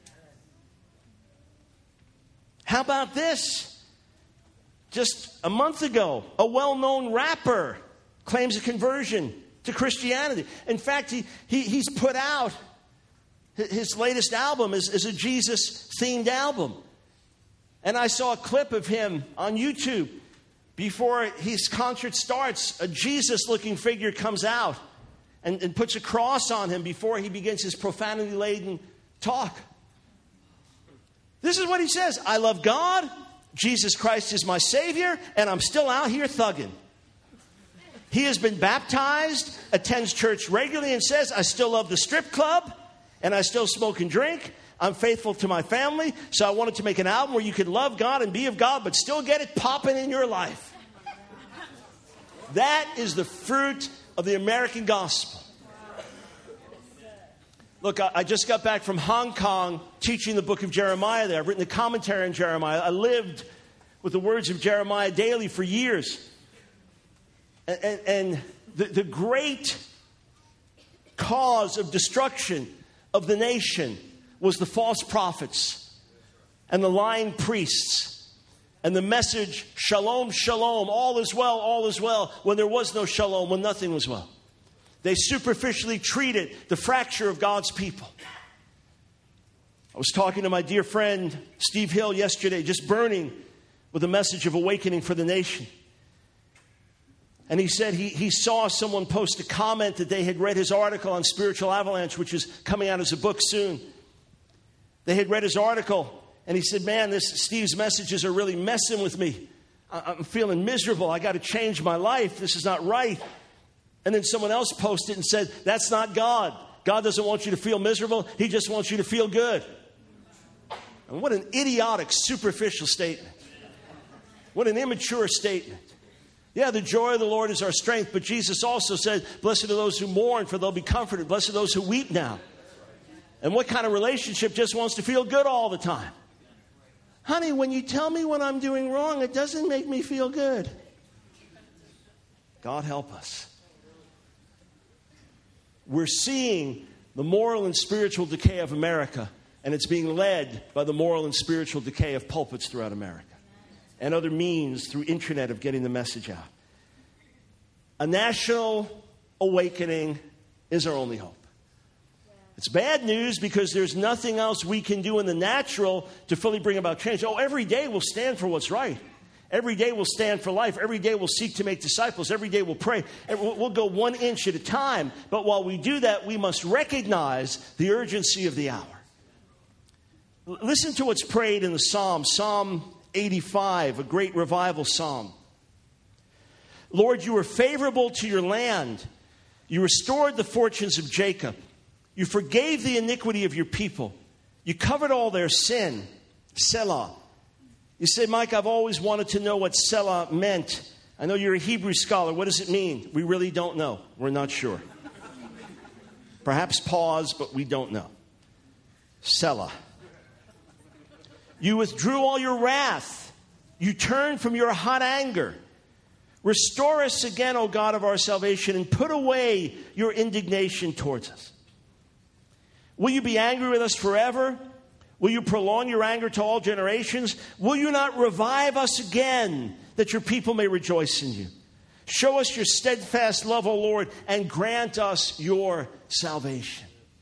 How about this? Just a month ago, a well-known rapper claims a conversion to Christianity. In fact, he, he he's put out his latest album is, is a Jesus-themed album. And I saw a clip of him on YouTube. Before his concert starts, a Jesus-looking figure comes out and, and puts a cross on him before he begins his profanity-laden talk. This is what he says. I love God, Jesus Christ is my Savior, and I'm still out here thugging. He has been baptized, attends church regularly, and says, I still love the strip club, and I still smoke and drink. I'm faithful to my family, so I wanted to make an album where you could love God and be of God, but still get it popping in your life. That is the fruit of the American gospel. Look, I, I just got back from Hong Kong teaching the book of Jeremiah there. I've written a commentary on Jeremiah. I lived with the words of Jeremiah daily for years. And, and, and the, the great cause of destruction of the nation was the false prophets and the lying priests. And the message, shalom, shalom, all is well, all is well, when there was no shalom, when nothing was well. They superficially treated the fracture of God's people. I was talking to my dear friend Steve Hill yesterday, just burning with a message of awakening for the nation. And he said he, he saw someone post a comment that they had read his article on Spiritual Avalanche, which is coming out as a book soon. They had read his article. And he said, man, this Steve's messages are really messing with me. I'm feeling miserable. I got to change my life. This is not right. And then someone else posted and said, that's not God. God doesn't want you to feel miserable. He just wants you to feel good. And what an idiotic, superficial statement. What an immature statement. Yeah, the joy of the Lord is our strength. But Jesus also said, blessed are those who mourn, for they'll be comforted. Blessed are those who weep now. And what kind of relationship just wants to feel good all the time? Honey, when you tell me what I'm doing wrong, it doesn't make me feel good. God help us. We're seeing the moral and spiritual decay of America, and it's being led by the moral and spiritual decay of pulpits throughout America and other means through internet of getting the message out. A national awakening is our only hope. It's bad news because there's nothing else we can do in the natural to fully bring about change. Oh, every day we'll stand for what's right. Every day we'll stand for life. Every day we'll seek to make disciples. Every day we'll pray. We'll go one inch at a time. But while we do that, we must recognize the urgency of the hour. Listen to what's prayed in the Psalm, Psalm eighty-five, a great revival psalm. Lord, you were favorable to your land. You restored the fortunes of Jacob. You forgave the iniquity of your people. You covered all their sin. Selah. You say, Mike, I've always wanted to know what Selah meant. I know you're a Hebrew scholar. What does it mean? We really don't know. We're not sure. Perhaps pause, but we don't know. Selah. You withdrew all your wrath. You turned from your hot anger. Restore us again, O God of our salvation, and put away your indignation towards us. Will you be angry with us forever? Will you prolong your anger to all generations? Will you not revive us again, that your people may rejoice in you? Show us your steadfast love, O Lord, and grant us your salvation.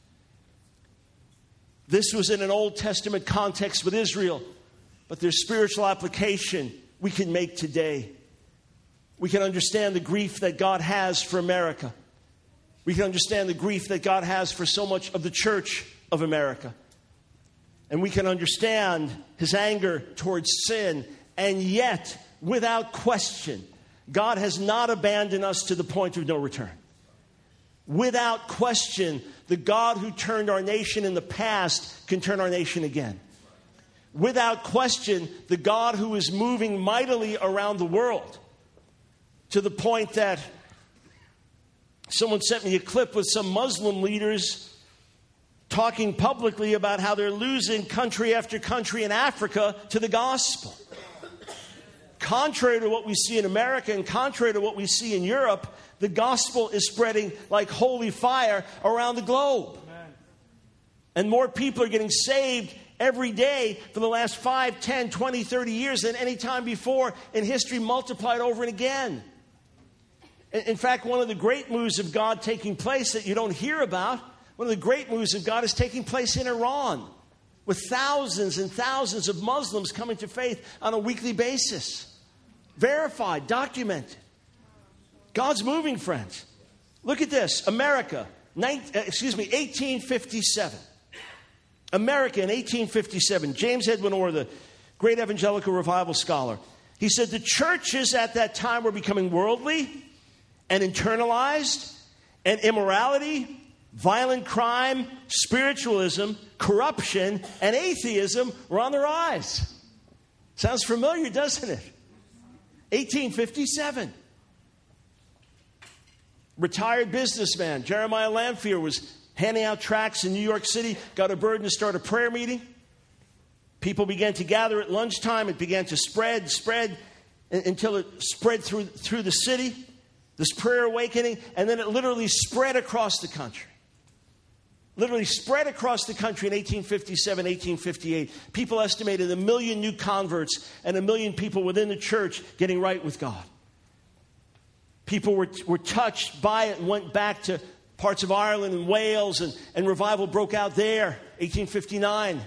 This was in an Old Testament context with Israel, but there's spiritual application we can make today. We can understand the grief that God has for America. We can understand the grief that God has for so much of the church of America. And we can understand his anger towards sin. And yet, without question, God has not abandoned us to the point of no return. Without question, the God who turned our nation in the past can turn our nation again. Without question, the God who is moving mightily around the world to the point that someone sent me a clip with some Muslim leaders talking publicly about how they're losing country after country in Africa to the gospel. Contrary to what we see in America and contrary to what we see in Europe, The gospel is spreading like holy fire around the globe. Amen. And more people are getting saved every day for the last five, ten, twenty, thirty years than any time before in history, multiplied over and again. In fact, one of the great moves of God taking place that you don't hear about, one of the great moves of God is taking place in Iran, with thousands and thousands of Muslims coming to faith on a weekly basis. Verified, documented. God's moving, friends. Look at this. America, nineteen, excuse me, eighteen fifty-seven. America in eighteen fifty-seven. James Edwin Orr, the great evangelical revival scholar, he said the churches at that time were becoming worldly and internalized, and immorality, violent crime, spiritualism, corruption, and atheism were on the rise. Sounds familiar, doesn't it? eighteen fifty-seven. Retired businessman Jeremiah Lanphier was handing out tracts in New York City, got a burden to start a prayer meeting. People began to gather at lunchtime. It began to spread, spread, until it spread through, through the city, this prayer awakening, and then it literally spread across the country. Literally spread across the country in eighteen fifty-seven, eighteen fifty-eight. People estimated a million new converts and a million people within the church getting right with God. People were, were touched by it and went back to parts of Ireland and Wales, and, and revival broke out there, eighteen fifty-nine.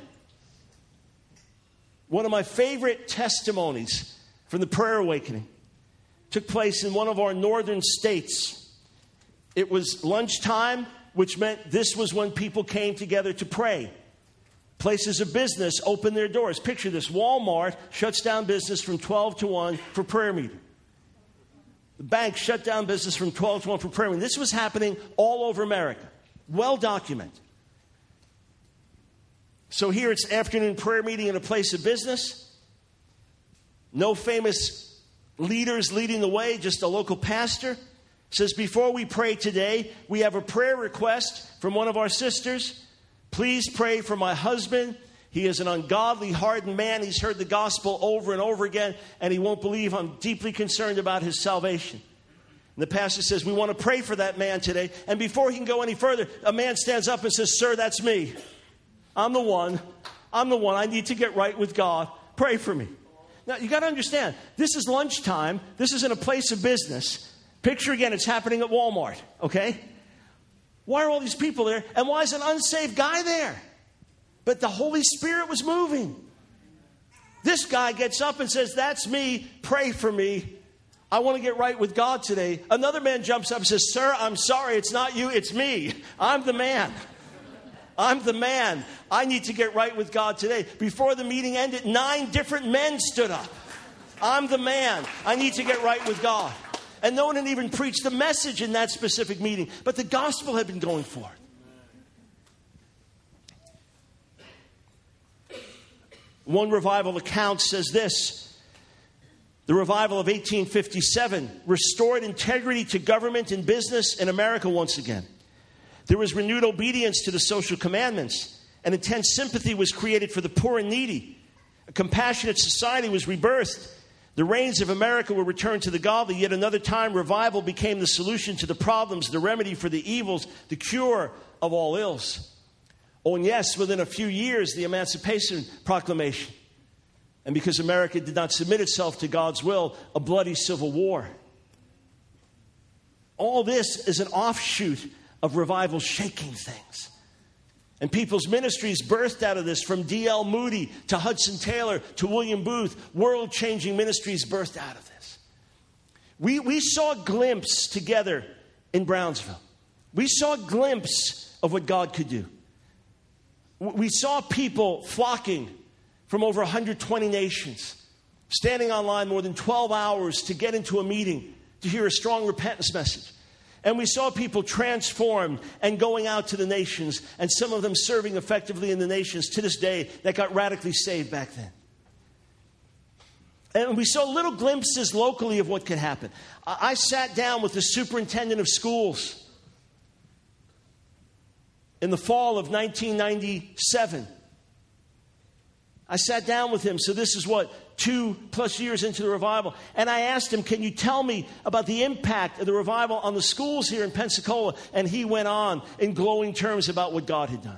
One of my favorite testimonies from the prayer awakening took place in one of our northern states. It was lunchtime, which meant this was when people came together to pray. Places of business opened their doors. Picture this. Walmart shuts down business from twelve to one for prayer meeting. The bank shut down business from twelve to one for prayer meeting. This was happening all over America. Well documented. So here it's afternoon prayer meeting in a place of business. No famous leaders leading the way, just a local pastor. Says, before we pray today, we have a prayer request from one of our sisters. Please pray for my husband. He is an ungodly, hardened man. He's heard the gospel over and over again, and he won't believe. I'm deeply concerned about his salvation. And the pastor says, we want to pray for that man today. And before he can go any further, a man stands up and says, sir, that's me. I'm the one. I'm the one. I need to get right with God. Pray for me. Now, you got to understand, this is lunchtime. This is in a place of business. Picture again, it's happening at Walmart, okay? Why are all these people there? And why is an unsaved guy there? But the Holy Spirit was moving. This guy gets up and says, that's me, pray for me. I want to get right with God today. Another man jumps up and says, sir, I'm sorry, it's not you, it's me. I'm the man. I'm the man. I need to get right with God today. Before the meeting ended, nine different men stood up. I'm the man. I need to get right with God. And no one had even preached the message in that specific meeting. But the gospel had been going forth. One revival account says this. The revival of eighteen fifty-seven restored integrity to government and business in America once again. There was renewed obedience to the social commandments. An intense sympathy was created for the poor and needy. A compassionate society was rebirthed. The reins of America were returned to the godly. Yet another time, revival became the solution to the problems, the remedy for the evils, the cure of all ills. Oh, and yes, within a few years, the Emancipation Proclamation. And because America did not submit itself to God's will, a bloody civil war. All this is an offshoot of revival shaking things. And people's ministries birthed out of this, from D L Moody to Hudson Taylor to William Booth. World-changing ministries birthed out of this. We, we saw a glimpse together in Brownsville. We saw a glimpse of what God could do. We saw people flocking from over one hundred twenty nations, standing online more than twelve hours to get into a meeting to hear a strong repentance message. And we saw people transformed and going out to the nations, and some of them serving effectively in the nations to this day that got radically saved back then. And we saw little glimpses locally of what could happen. I sat down with the superintendent of schools in the fall of nineteen ninety-seven. I sat down with him, so this is what, two plus years into the revival. And I asked him, can you tell me about the impact of the revival on the schools here in Pensacola? And he went on in glowing terms about what God had done.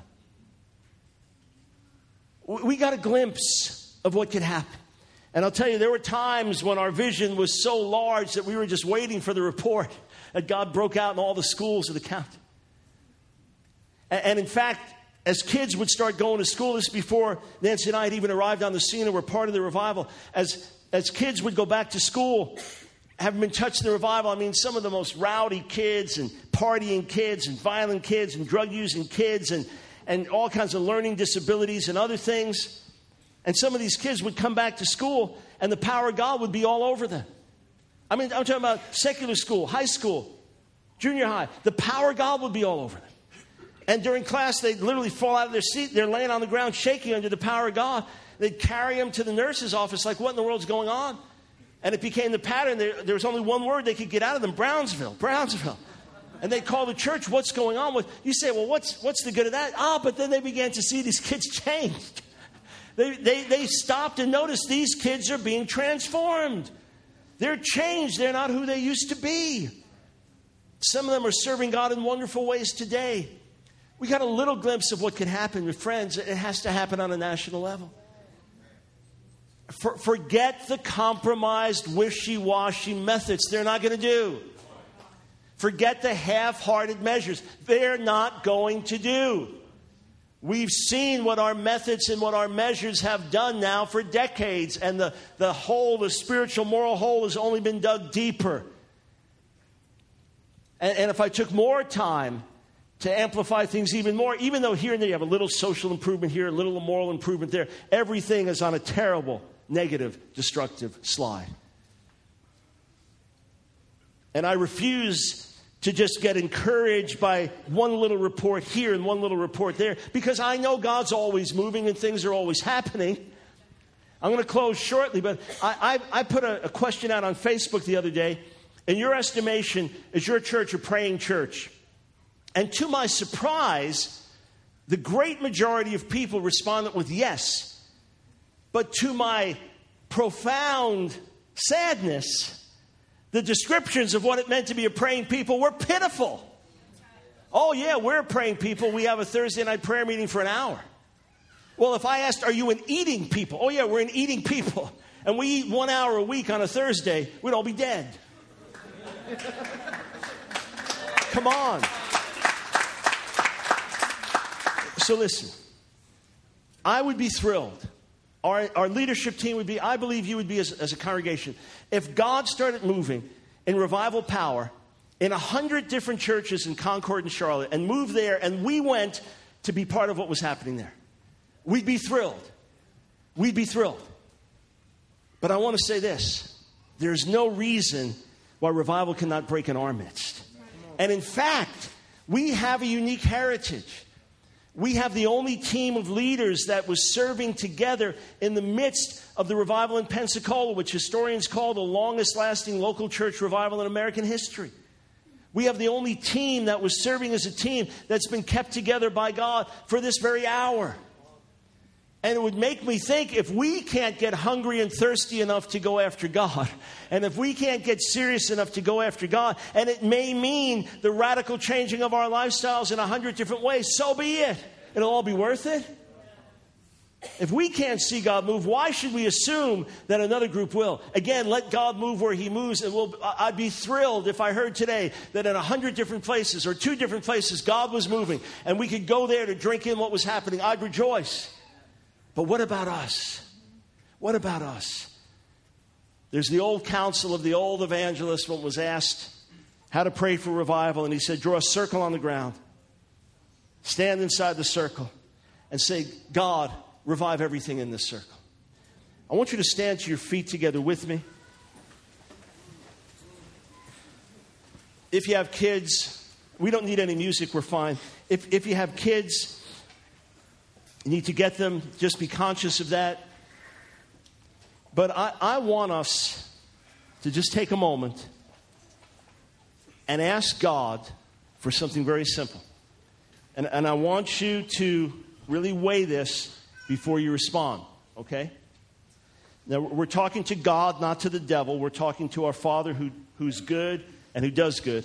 We got a glimpse of what could happen. And I'll tell you, there were times when our vision was so large that we were just waiting for the report that God broke out in all the schools of the county. And in fact, as kids would start going to school, this is before Nancy and I had even arrived on the scene and were part of the revival. As, as kids would go back to school, having been touched in the revival, I mean, some of the most rowdy kids and partying kids and violent kids and drug-using kids and, and all kinds of learning disabilities and other things. And some of these kids would come back to school and the power of God would be all over them. I mean, I'm talking about secular school, high school, junior high. The power of God would be all over them. And during class, they'd literally fall out of their seat. They're laying on the ground shaking under the power of God. They'd carry them to the nurse's office like, what in the world's going on? And it became the pattern. There, there was only one word they could get out of them, Brownsville, Brownsville. And they'd call the church, what's going on? With you say, well, what's, what's the good of that? Ah, but then they began to see these kids changed. They, they, they stopped and noticed these kids are being transformed. They're changed. They're not who they used to be. Some of them are serving God in wonderful ways today. We got a little glimpse of what could happen with friends. It has to happen on a national level. For, forget the compromised, wishy-washy methods. They're not going to do. Forget the half-hearted measures. They're not going to do. We've seen what our methods and what our measures have done now for decades. And the, the hole, the spiritual moral hole, has only been dug deeper. And, and if I took more time to amplify things even more, even though here and there you have a little social improvement here, a little moral improvement there, everything is on a terrible, negative, destructive slide. And I refuse to just get encouraged by one little report here and one little report there, because I know God's always moving and things are always happening. I'm going to close shortly, but I, I, I put a, a question out on Facebook the other day. In your estimation, is your church a praying church? And to my surprise, the great majority of people responded with yes. But to my profound sadness, the descriptions of what it meant to be a praying people were pitiful. Oh, yeah, we're praying people. We have a Thursday night prayer meeting for an hour. Well, if I asked, are you an eating people? Oh, yeah, we're an eating people. And we eat one hour a week on a Thursday, we'd all be dead. Come on. So listen, I would be thrilled. Our, our leadership team would be, I believe you would be as, as a congregation, if God started moving in revival power in a hundred different churches in Concord and Charlotte and moved there and we went to be part of what was happening there. We'd be thrilled. We'd be thrilled. But I want to say this. There's no reason why revival cannot break in our midst. And in fact, we have a unique heritage. We have the only team of leaders that was serving together in the midst of the revival in Pensacola, which historians call the longest lasting local church revival in American history. We have the only team that was serving as a team that's been kept together by God for this very hour. And it would make me think, if we can't get hungry and thirsty enough to go after God, and if we can't get serious enough to go after God, and it may mean the radical changing of our lifestyles in a hundred different ways, so be it. It'll all be worth it. If we can't see God move, why should we assume that another group will? Again, let God move where he moves, and we'll, I'd be thrilled if I heard today that in a hundred different places or two different places God was moving, and we could go there to drink in what was happening. I'd rejoice. But what about us? What about us? There's the old counsel of the old evangelist when was asked how to pray for revival. And he said, draw a circle on the ground. Stand inside the circle and say, God, revive everything in this circle. I want you to stand to your feet together with me. If you have kids, we don't need any music, we're fine. If, if you have kids, you need to get them, just be conscious of that. But I, I want us to just take a moment and ask God for something very simple. And, and I want you to really weigh this before you respond, okay? Now, we're talking to God, not to the devil. We're talking to our Father who, who's good and who does good.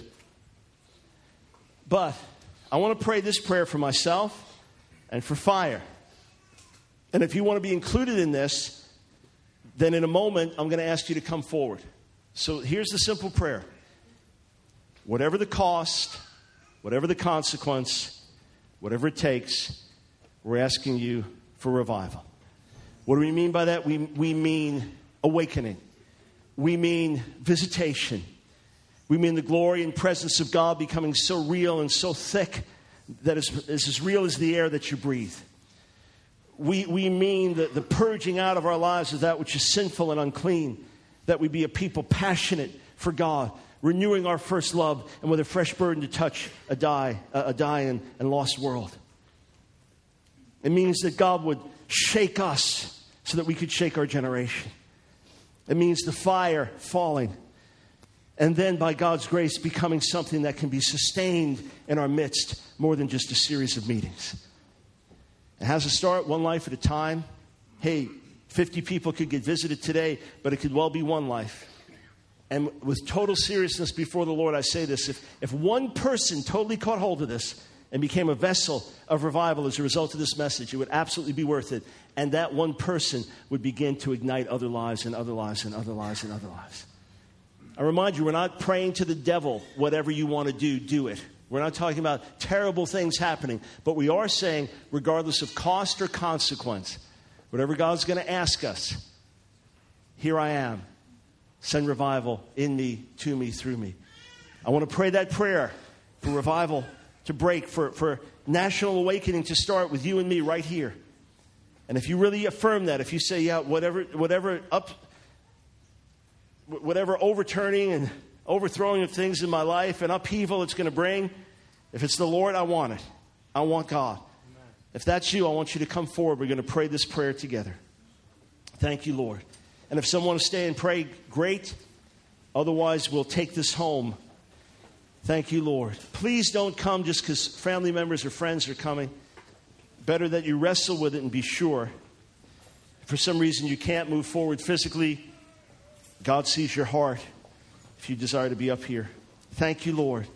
But I want to pray this prayer for myself and for fire. And if you want to be included in this, then in a moment, I'm going to ask you to come forward. So here's the simple prayer. Whatever the cost, whatever the consequence, whatever it takes, we're asking you for revival. What do we mean by that? We, we mean awakening. We mean visitation. We mean the glory and presence of God becoming so real and so thick that it's, it's as real as the air that you breathe. We, we mean the, the purging out of our lives of that which is sinful and unclean, that we be a people passionate for God, renewing our first love and with a fresh burden to touch a, die, a dying and lost world. It means that God would shake us so that we could shake our generation. It means the fire falling. And then by God's grace becoming something that can be sustained in our midst more than just a series of meetings. It has to start one life at a time. Hey, fifty people could get visited today, but it could well be one life. And with total seriousness before the Lord, I say this. If, if one person totally caught hold of this and became a vessel of revival as a result of this message, it would absolutely be worth it. And that one person would begin to ignite other lives and other lives and other lives and other lives. I remind you, we're not praying to the devil, whatever you want to do, do it. We're not talking about terrible things happening. But we are saying, regardless of cost or consequence, whatever God's going to ask us, here I am. Send revival in me, to me, through me. I want to pray that prayer for revival to break, for, for national awakening to start with you and me right here. And if you really affirm that, if you say, yeah, whatever, whatever up, whatever overturning and overthrowing of things in my life and upheaval it's going to bring, if it's the Lord, I want it. I want God. Amen. If that's you, I want you to come forward. We're going to pray this prayer together. Thank you, Lord. And if someone wants to stay and pray, great. Otherwise, we'll take this home. Thank you, Lord. Please don't come just because family members or friends are coming. Better that you wrestle with it and be sure. If for some reason you can't move forward physically, God sees your heart if you desire to be up here. Thank you, Lord.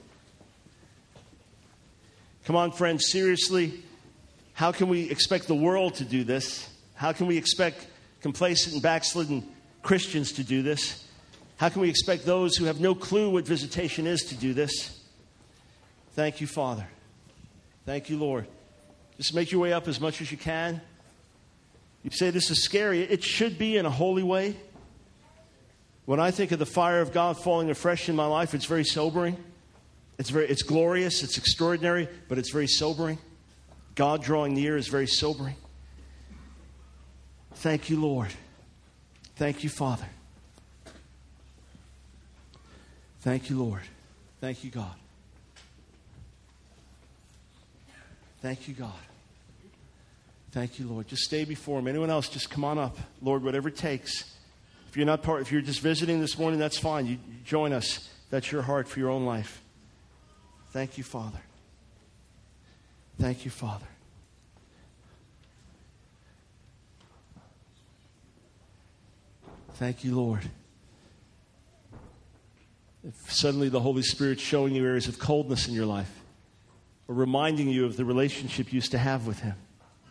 Come on, friends, seriously, how can we expect the world to do this? How can we expect complacent and backslidden Christians to do this? How can we expect those who have no clue what visitation is to do this? Thank you, Father. Thank you, Lord. Just make your way up as much as you can. You say this is scary. It should be in a holy way. When I think of the fire of God falling afresh in my life, it's very sobering. It's very, it's glorious. It's extraordinary, but it's very sobering. God drawing near is very sobering. Thank you, Lord. Thank you, Father. Thank you, Lord. Thank you, God. Thank you, God. Thank you, Lord. Just stay before Him. Anyone else, just come on up. Lord, whatever it takes. If you're not part, if you're just visiting this morning, that's fine. You, you join us. That's your heart for your own life. Thank you, Father. Thank you, Father. Thank you, Lord. If suddenly the Holy Spirit's showing you areas of coldness in your life, or reminding you of the relationship you used to have with Him,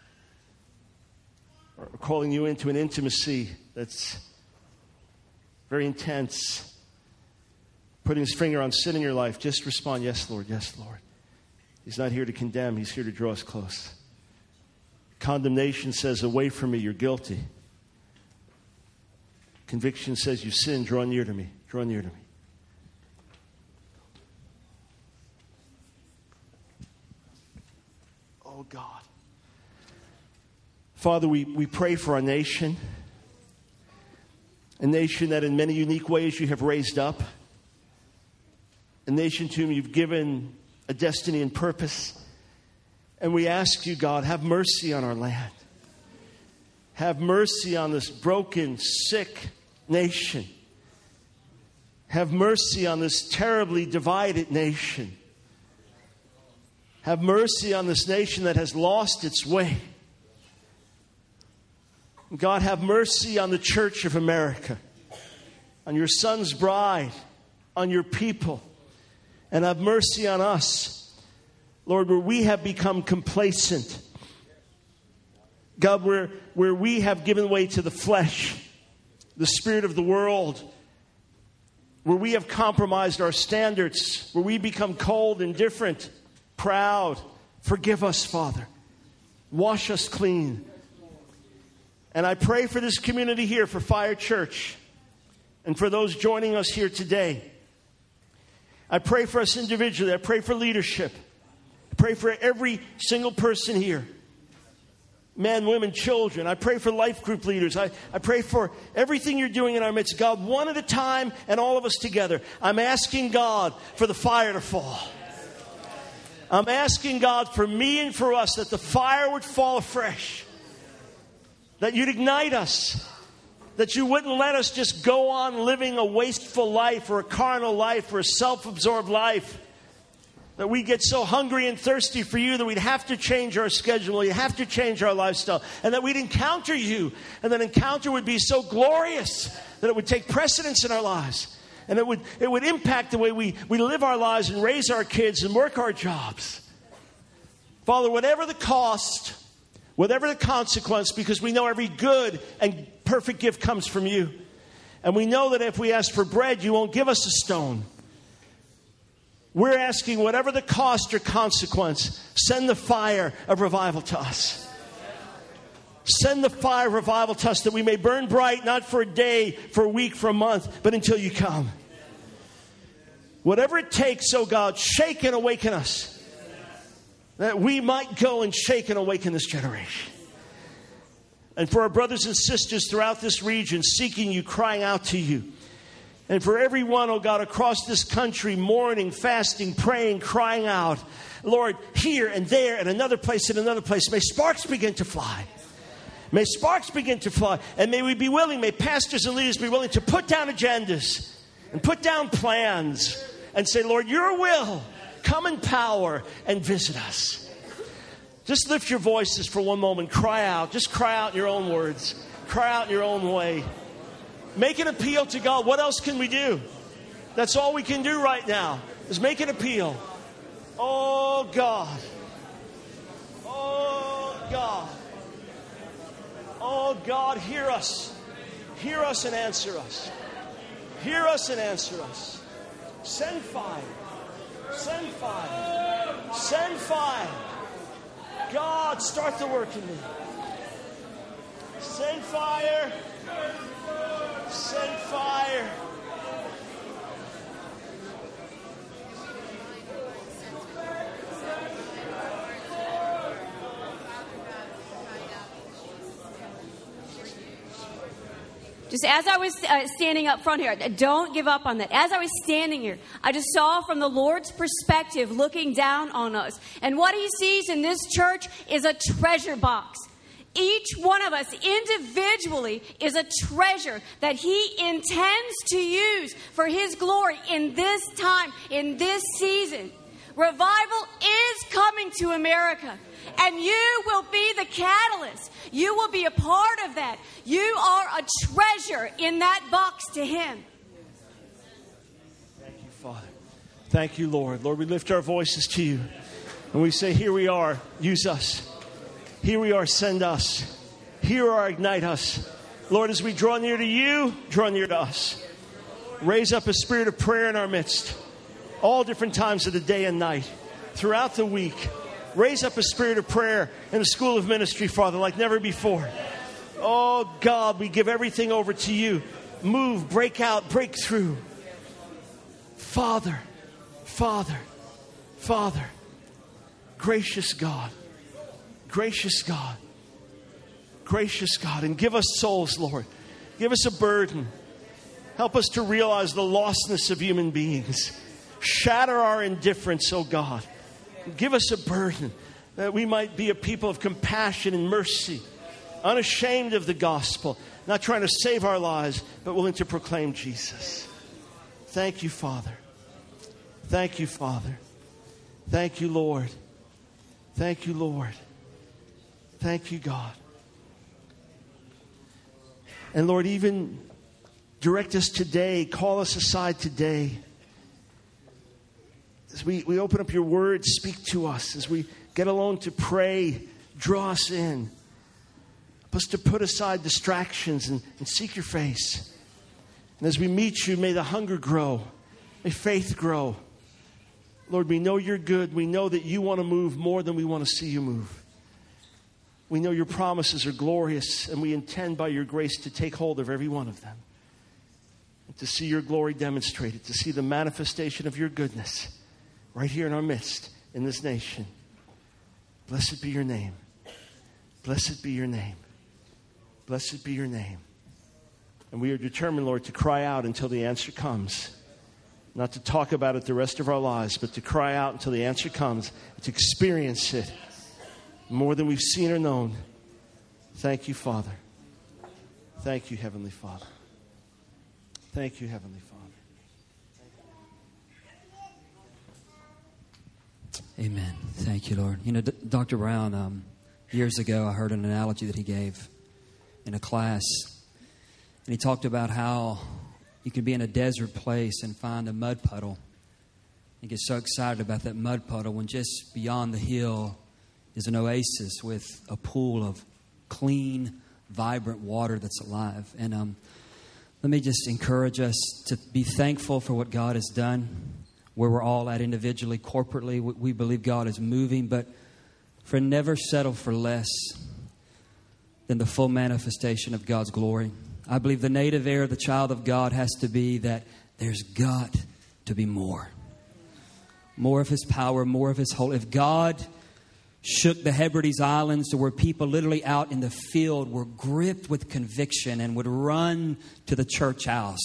or calling you into an intimacy that's very intense, putting His finger on sin in your life, just respond, yes, Lord, yes, Lord. He's not here to condemn. He's here to draw us close. Condemnation says, away from me, you're guilty. Conviction says, you sin, draw near to me, draw near to me. Oh, God. Father, we, we pray for our nation, a nation that in many unique ways you have raised up, a nation to whom you've given a destiny and purpose. And we ask you, God, have mercy on our land. Have mercy on this broken, sick nation. Have mercy on this terribly divided nation. Have mercy on this nation that has lost its way. God, have mercy on the Church of America, on your Son's bride, on your people, and have mercy on us, Lord, where we have become complacent. God, where, where we have given way to the flesh, the spirit of the world, where we have compromised our standards, where we become cold, indifferent, proud. Forgive us, Father. Wash us clean. And I pray for this community here, for Fire Church, and for those joining us here today. I pray for us individually. I pray for leadership. I pray for every single person here. Men, women, children. I pray for life group leaders. I, I pray for everything you're doing in our midst. God, one at a time and all of us together. I'm asking God for the fire to fall. I'm asking God for me and for us that the fire would fall afresh. That you'd ignite us. That you wouldn't let us just go on living a wasteful life or a carnal life or a self-absorbed life. That we get so hungry and thirsty for you that we'd have to change our schedule. We'd have to change our lifestyle. And that we'd encounter you. And that encounter would be so glorious that it would take precedence in our lives. And it would, it would impact the way we, we live our lives and raise our kids and work our jobs. Father, whatever the cost, whatever the consequence, because we know every good and perfect gift comes from you. And we know that if we ask for bread, you won't give us a stone. We're asking, whatever the cost or consequence, send the fire of revival to us. Send the fire of revival to us that we may burn bright, not for a day, for a week, for a month, but until you come. Whatever it takes, oh God, shake and awaken us. That we might go and shake and awaken this generation. And for our brothers and sisters throughout this region, seeking you, crying out to you. And for everyone, oh God, across this country, mourning, fasting, praying, crying out. Lord, here and there and another place and another place, may sparks begin to fly. May sparks begin to fly. And may we be willing, may pastors and leaders be willing to put down agendas and put down plans and say, Lord, your will, come in power and visit us. Just lift your voices for one moment. Cry out. Just cry out in your own words. Cry out in your own way. Make an appeal to God. What else can we do? That's all we can do right now, is make an appeal. Oh, God. Oh, God. Oh, God, hear us. Hear us and answer us. Hear us and answer us. Send fire. Send fire. Send fire. God, start the work in me. Send fire. Send fire. Just as I was uh, standing up front here, don't give up on that. As I was standing here, I just saw from the Lord's perspective looking down on us. And what he sees in this church is a treasure box. Each one of us individually is a treasure that he intends to use for his glory in this time, in this season. Revival is coming to America. And you will be the catalyst. You will be a part of that. You are a treasure in that box to him. Thank you, Father. Thank you, Lord. Lord, we lift our voices to you. And we say, here we are. Use us. Here we are. Send us. Here are. Ignite us. Lord, as we draw near to you, draw near to us. Raise up a spirit of prayer in our midst. All different times of the day and night. Throughout the week. Raise up a spirit of prayer in the school of ministry, Father, like never before. Oh, God, we give everything over to you. Move, break out, break through. Father, Father, Father, gracious God, gracious God, gracious God. And give us souls, Lord. Give us a burden. Help us to realize the lostness of human beings. Shatter our indifference, oh God. Give us a burden that we might be a people of compassion and mercy, unashamed of the gospel, not trying to save our lives, but willing to proclaim Jesus. Thank you, Father. Thank you, Father. Thank you, Lord. Thank you, Lord. Thank you, God. And Lord, even direct us today, call us aside today. As we, we open up your word, speak to us. As we get alone to pray, draw us in. Help us to put aside distractions and, and seek your face. And as we meet you, may the hunger grow. May faith grow. Lord, we know you're good. We know that you want to move more than we want to see you move. We know your promises are glorious, and we intend by your grace to take hold of every one of them. And to see your glory demonstrated, to see the manifestation of your goodness right here in our midst, in this nation. Blessed be your name. Blessed be your name. Blessed be your name. And we are determined, Lord, to cry out until the answer comes. Not to talk about it the rest of our lives, but to cry out until the answer comes, to experience it more than we've seen or known. Thank you, Father. Thank you, Heavenly Father. Thank you, Heavenly Father. Amen. Thank you, Lord. You know, D- Doctor Brown, um, years ago, I heard an analogy that he gave in a class. And he talked about how you can be in a desert place and find a mud puddle and get so excited about that mud puddle when just beyond the hill is an oasis with a pool of clean, vibrant water that's alive. And um, let me just encourage us to be thankful for what God has done, where we're all at individually, corporately. We believe God is moving, but for never settle for less than the full manifestation of God's glory. I believe the native air of the child of God has to be that there's got to be more. More of His power, more of His whole. If God shook the Hebrides Islands to where people literally out in the field were gripped with conviction and would run to the church house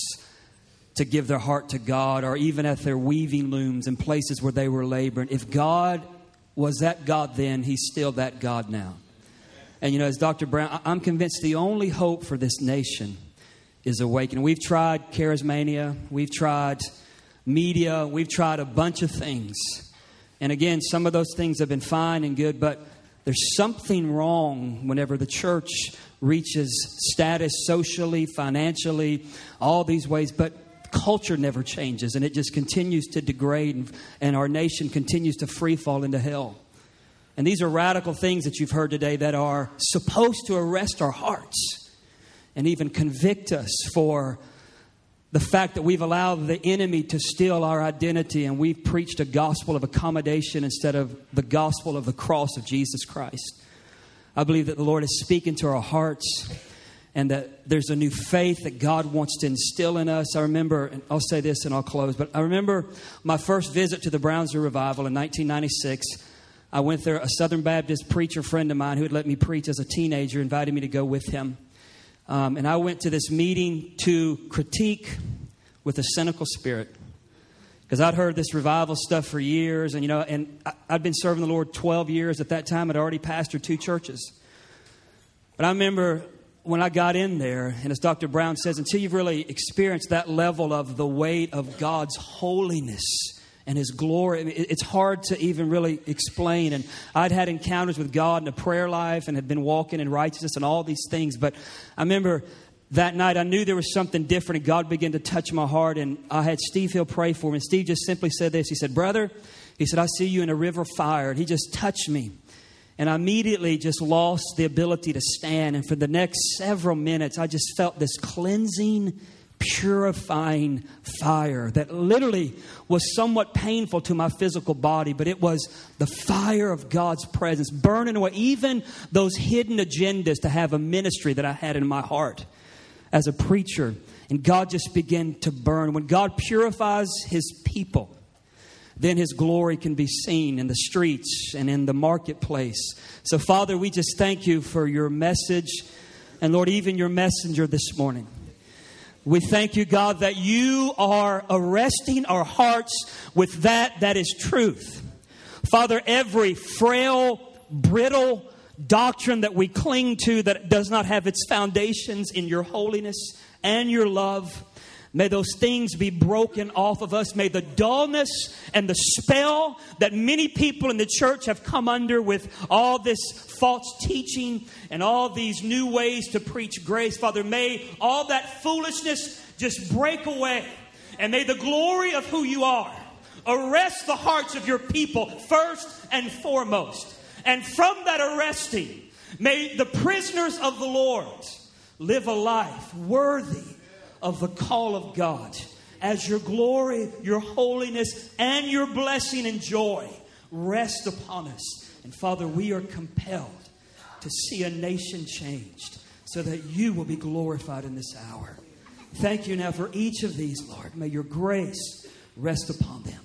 to give their heart to God, or even at their weaving looms and places where they were laboring. If God was that God then, He's still that God now. And, you know, as Doctor Brown, I'm convinced the only hope for this nation is awakening. We've tried charismania. We've tried media. We've tried a bunch of things. And again, some of those things have been fine and good, but there's something wrong whenever the church reaches status socially, financially, all these ways. But culture never changes, and it just continues to degrade, and, and our nation continues to free fall into hell. And these are radical things that you've heard today that are supposed to arrest our hearts and even convict us for the fact that we've allowed the enemy to steal our identity, and we've preached a gospel of accommodation instead of the gospel of the cross of Jesus Christ. I believe that the Lord is speaking to our hearts, and that there's a new faith that God wants to instill in us. I remember, and I'll say this and I'll close, but I remember my first visit to the Brownsville Revival in nineteen ninety-six. I went there. A Southern Baptist preacher friend of mine who had let me preach as a teenager invited me to go with him. Um, and I went to this meeting to critique with a cynical spirit, because I'd heard this revival stuff for years. And, you know, and I, I'd been serving the Lord twelve years at that time. I'd already pastored two churches. But I remember when I got in there, and as Doctor Brown says, until you've really experienced that level of the weight of God's holiness and His glory, it's hard to even really explain. And I'd had encounters with God in a prayer life and had been walking in righteousness and all these things. But I remember that night I knew there was something different, and God began to touch my heart. And I had Steve Hill pray for me. And Steve just simply said this. He said, "Brother," he said, "I see you in a river of fire." And he just touched me. And I immediately just lost the ability to stand. And for the next several minutes, I just felt this cleansing, purifying fire that literally was somewhat painful to my physical body, but it was the fire of God's presence burning away even those hidden agendas to have a ministry that I had in my heart as a preacher. And God just began to burn. When God purifies His people, then His glory can be seen in the streets and in the marketplace. So, Father, we just thank You for Your message, and Lord, even Your messenger this morning. We thank You, God, that You are arresting our hearts with that that is truth. Father, every frail, brittle doctrine that we cling to that does not have its foundations in Your holiness and Your love, May those things be broken off of us. May the dullness and the spell that many people in the church have come under with all this false teaching and all these new ways to preach grace, Father, may all that foolishness just break away. And may the glory of who you are arrest the hearts of your people first and foremost. And from that arresting, may the prisoners of the Lord live a life worthy of the call of God, as your glory, your holiness, and your blessing and joy rest upon us. And Father, we are compelled to see a nation changed so that you will be glorified in this hour. Thank you now for each of these, Lord. May your grace rest upon them.